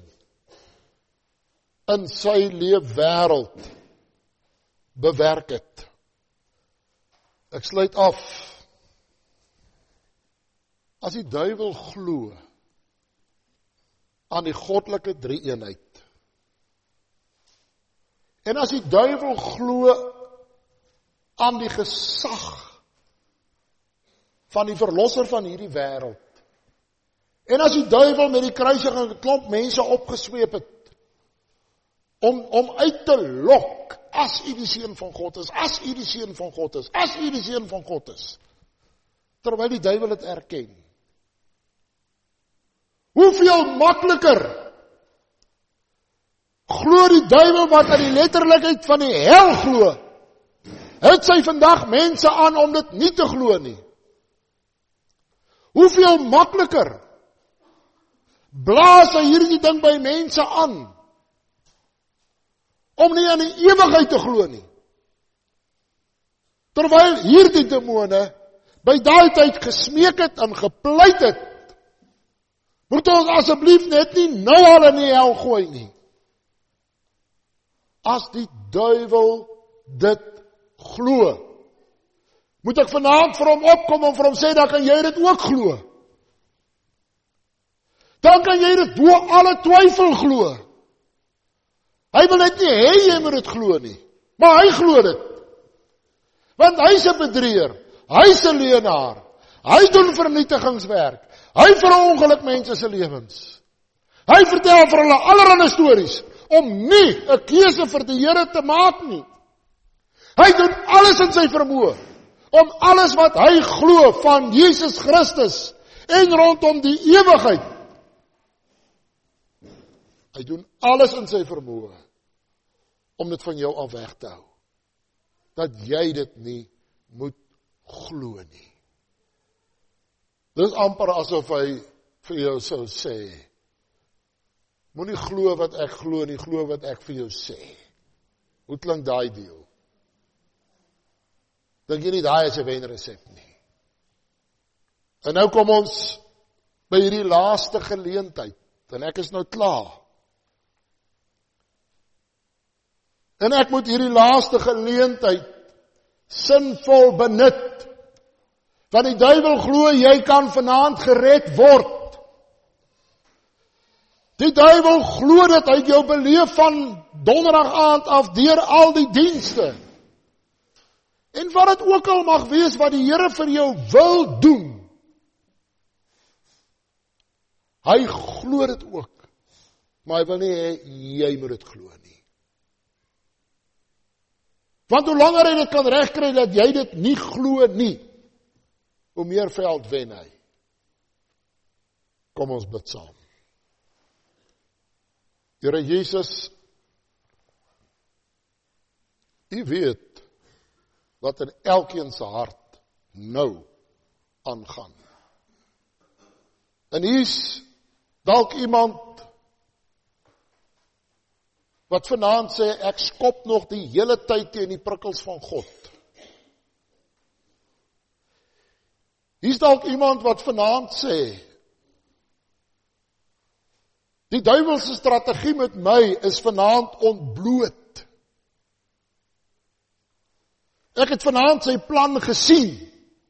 Speaker 1: in sy leefwêreld bewerk het. Ek sluit af. As die duiwel glo aan die goddelike drie-eenheid, en as die duiwel glo aan die gesag van die verlosser van hierdie wêreld, en as die duiwel met die kruisiging 'n klomp mense opgesweep het, om, om uit te lok, as u die seun van God is, as u die seun van God is, as u die seun van God is, terwyl die duiwel het erken. Hoeveel makliker glo die duiwel wat aan die letterlikheid van die hel glo, het sy vandag mense aan om dit nie te glo nie. Hoeveel makliker blaas hy hierdie ding by mense aan, om nie aan die ewigheid te glo nie. Terwyl hierdie demone by daai tyd gesmeek het en gepleit het, moet ons asseblief net nie nou al in die hel gooi nie. As die duiwel dit glo, moet ek vanaand vir hom opkom en vir hom sê, dan kan jy dit ook glo. Dan kan jy dit bo alle twyfel glo. Hy wil net nie hê jy moet dit glo nie, maar hy glo dit. Want hy's 'n bedrieër, hy's 'n leienaar, hy doen vernietigingswerk, hy verongeluk mense se lewens. Hy vertel vir hulle allerlei stories, om nie 'n keuse vir die Here te maak nie. Hy doen alles in sy vermoë, om alles wat hy glo van Jesus Christus, en rondom die ewigheid. Hy doen alles in sy vermoë, om dit van jou af weg te hou. Dat jy dit nie moet glo nie. Dis amper asof hy vir jou sou sê, moenie glo wat ek glo nie, glo wat ek vir jou sê. Hoe klink daai deel? Dink jy nie daai is 'n wenresep nie? En nou kom ons by hierdie laaste geleentheid, en ek is nou klaar. En ek moet hierdie laaste geleentheid sinvol benut, want die duiwel glo jy kan vanaand gered word. Die duiwel glo dit uit jou beleef van donderdag aand af deur al die dienste. En wat dit ook al mag wees wat die Here vir jou wil doen, hy glo dit ook, maar hy wil nie hê jy moet dit glo nie. Want hoe langer hy dit kan regkry dat jy dit nie glo nie, hoe meer veld wen hy. Kom ons bid saam. Here Jesus, U weet wat in elkeen se hart nou aangaan. En hier's dalk iemand wat vanaand sê, ek skop nog die hele tyd teen die prikkels van God. Hier's dalk iemand wat vanaand sê, die duiwelse strategie met my is vanaand ontbloot. Ek het vanaand sy plan gesien.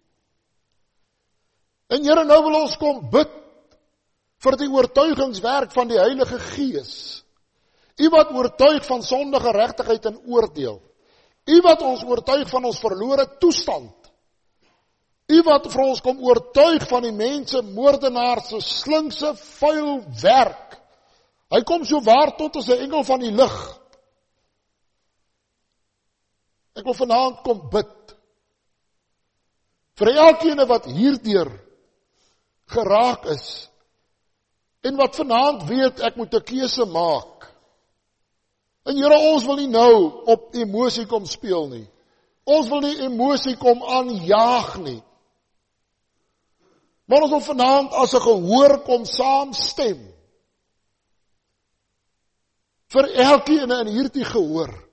Speaker 1: En Here, nou wil ons kom bid vir die oortuigingswerk van die Heilige Gees. U wat oortuig van sonde, geregtigheid en oordeel. U wat ons oortuig van ons verlore toestand. U wat vir ons kom oortuig van die mense, moordenaars se slinkse, vuil werk. Hy kom so waar tot as 'n engel van die lig. Ek wil vanaand kom bid vir elkeen wat hierdeur geraak is en wat vanaand weet ek moet 'n keuse maak. En Here, ons wil nie nou op emosie kom speel nie. Ons wil nie emosie kom aanjaag nie. Maar ons wil vanaand as 'n gehoor kom saamstem. Vir elkeen in hierdie gehoor,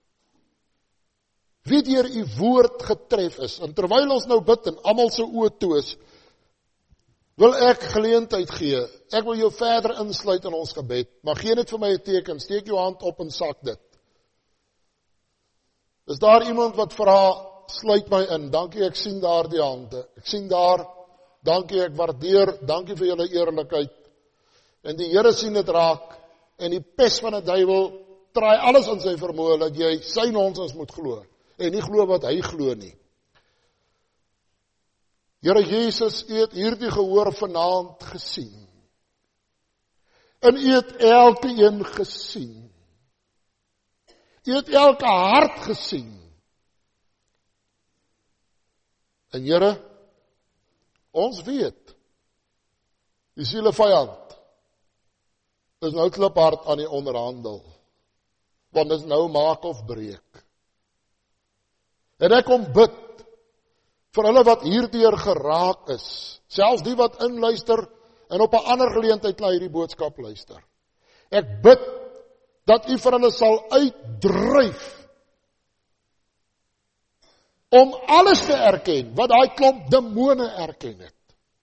Speaker 1: wie deur U woord getref is. En terwyl ons nou bid en almal se oë toe is, wil ek geleentheid gee. Ek wil jou verder insluit in ons gebed, maar gee net vir my 'n teken, steek jou hand op en sak dit. Is daar iemand wat vra, sluit my in? Dankie, ek sien daar die hande. Ek sien daar, dankie, ek waardeer, dankie vir julle eerlikheid. En die Here sien dit raak, en die pes van die duiwel draai alles in sy vermoë, dat jy sy nonsens moet glo, en nie glo wat hy glo nie. Here Jesus, U het hierdie gehoor vanaand gesien. En U het elke een gesien. U het elke hart gesien. En Here, ons weet, die siele vyand is nou kliphard aan die onderhandel, want dit is nou maak of breek. En ek kom bid vir hulle wat hierdeur geraak is, selfs die wat inluister en op 'n ander geleentheid na hierdie boodskap luister. Ek bid dat U vir hulle sal uitdryf om alles te erken wat daai klomp demone erken het.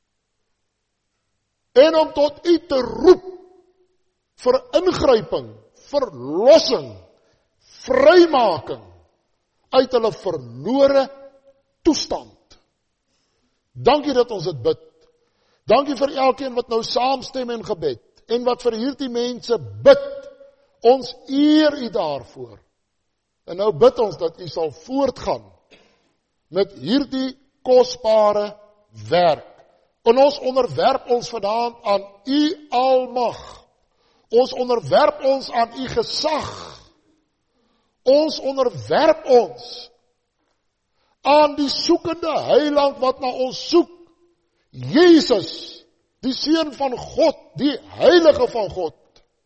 Speaker 1: En om tot U te roep vir ingryping, verlossing, vrymaking uit hulle verlore toestand. Dankie dat ons dit bid. Dankie vir elkeen wat nou saamstem in gebed en wat vir hierdie mense bid. Ons eer U daarvoor. En nou bid ons dat U sal voortgaan met hierdie kosbare werk. En ons onderwerp ons vanaand aan U almag Ons onderwerp ons aan u gesag. Ons onderwerp ons aan die soekende heiland wat na ons soek. Jesus, die Seun van God, die Heilige van God,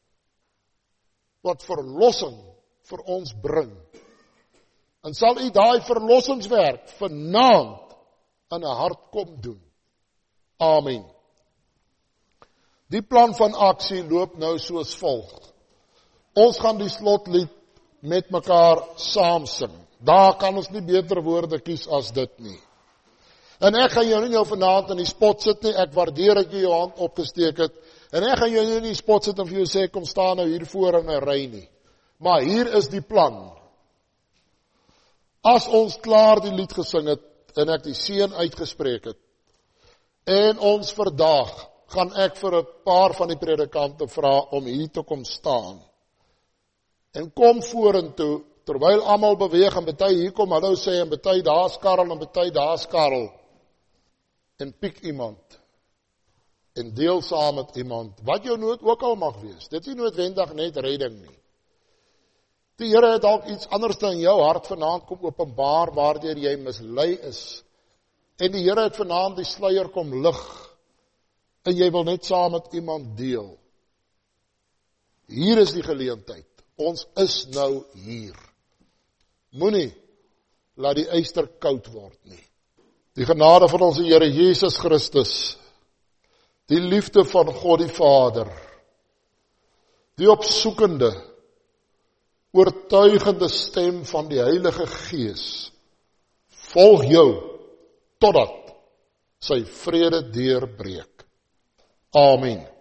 Speaker 1: wat verlossing vir ons bring. En sal u daai verlossingswerk vanaand in 'n hart kom doen. Amen. Die plan van aksie loop nou soos volg. Ons gaan die slotlied met mekaar saam sing. Daar kan ons nie beter woorde kies as dit nie. En ek gaan jou nie nou vanaand in die spot sit nie, ek waardeer dat jy jou hand opgesteek het, en ek gaan jou nie in die spot sit en vir jou sê, kom staan nou hier voor in 'n ry nie. Maar hier is die plan. As ons klaar die lied gesing het, en ek die seën uitgespreek het, en ons vandag, gaan ek vir 'n paar van die predikante vra om hier te kom staan. En kom vorentoe, terwyl almal beweeg, en baie hier kom hallo sê, en baie daar skarrel, en baie daar skarrel, en piek iemand, en deel saam met iemand, wat jou nood ook al mag wees. Dit is nie noodwendig net redding nie. Die Here het dalk iets anders in jou hart vanaand kom openbaar, waardeur jy mislei is, en die Here het vanaand die sluier kom lig, en jy wil net saam met iemand deel. Hier is die geleentheid. Ons is nou hier. Moenie laat die yster koud word nie. Die genade van ons Here Jesus Christus, die liefde van God die Vader, die opsoekende, oortuigende stem van die Heilige Gees, volg jou totdat sy vrede deurbreek. Amen.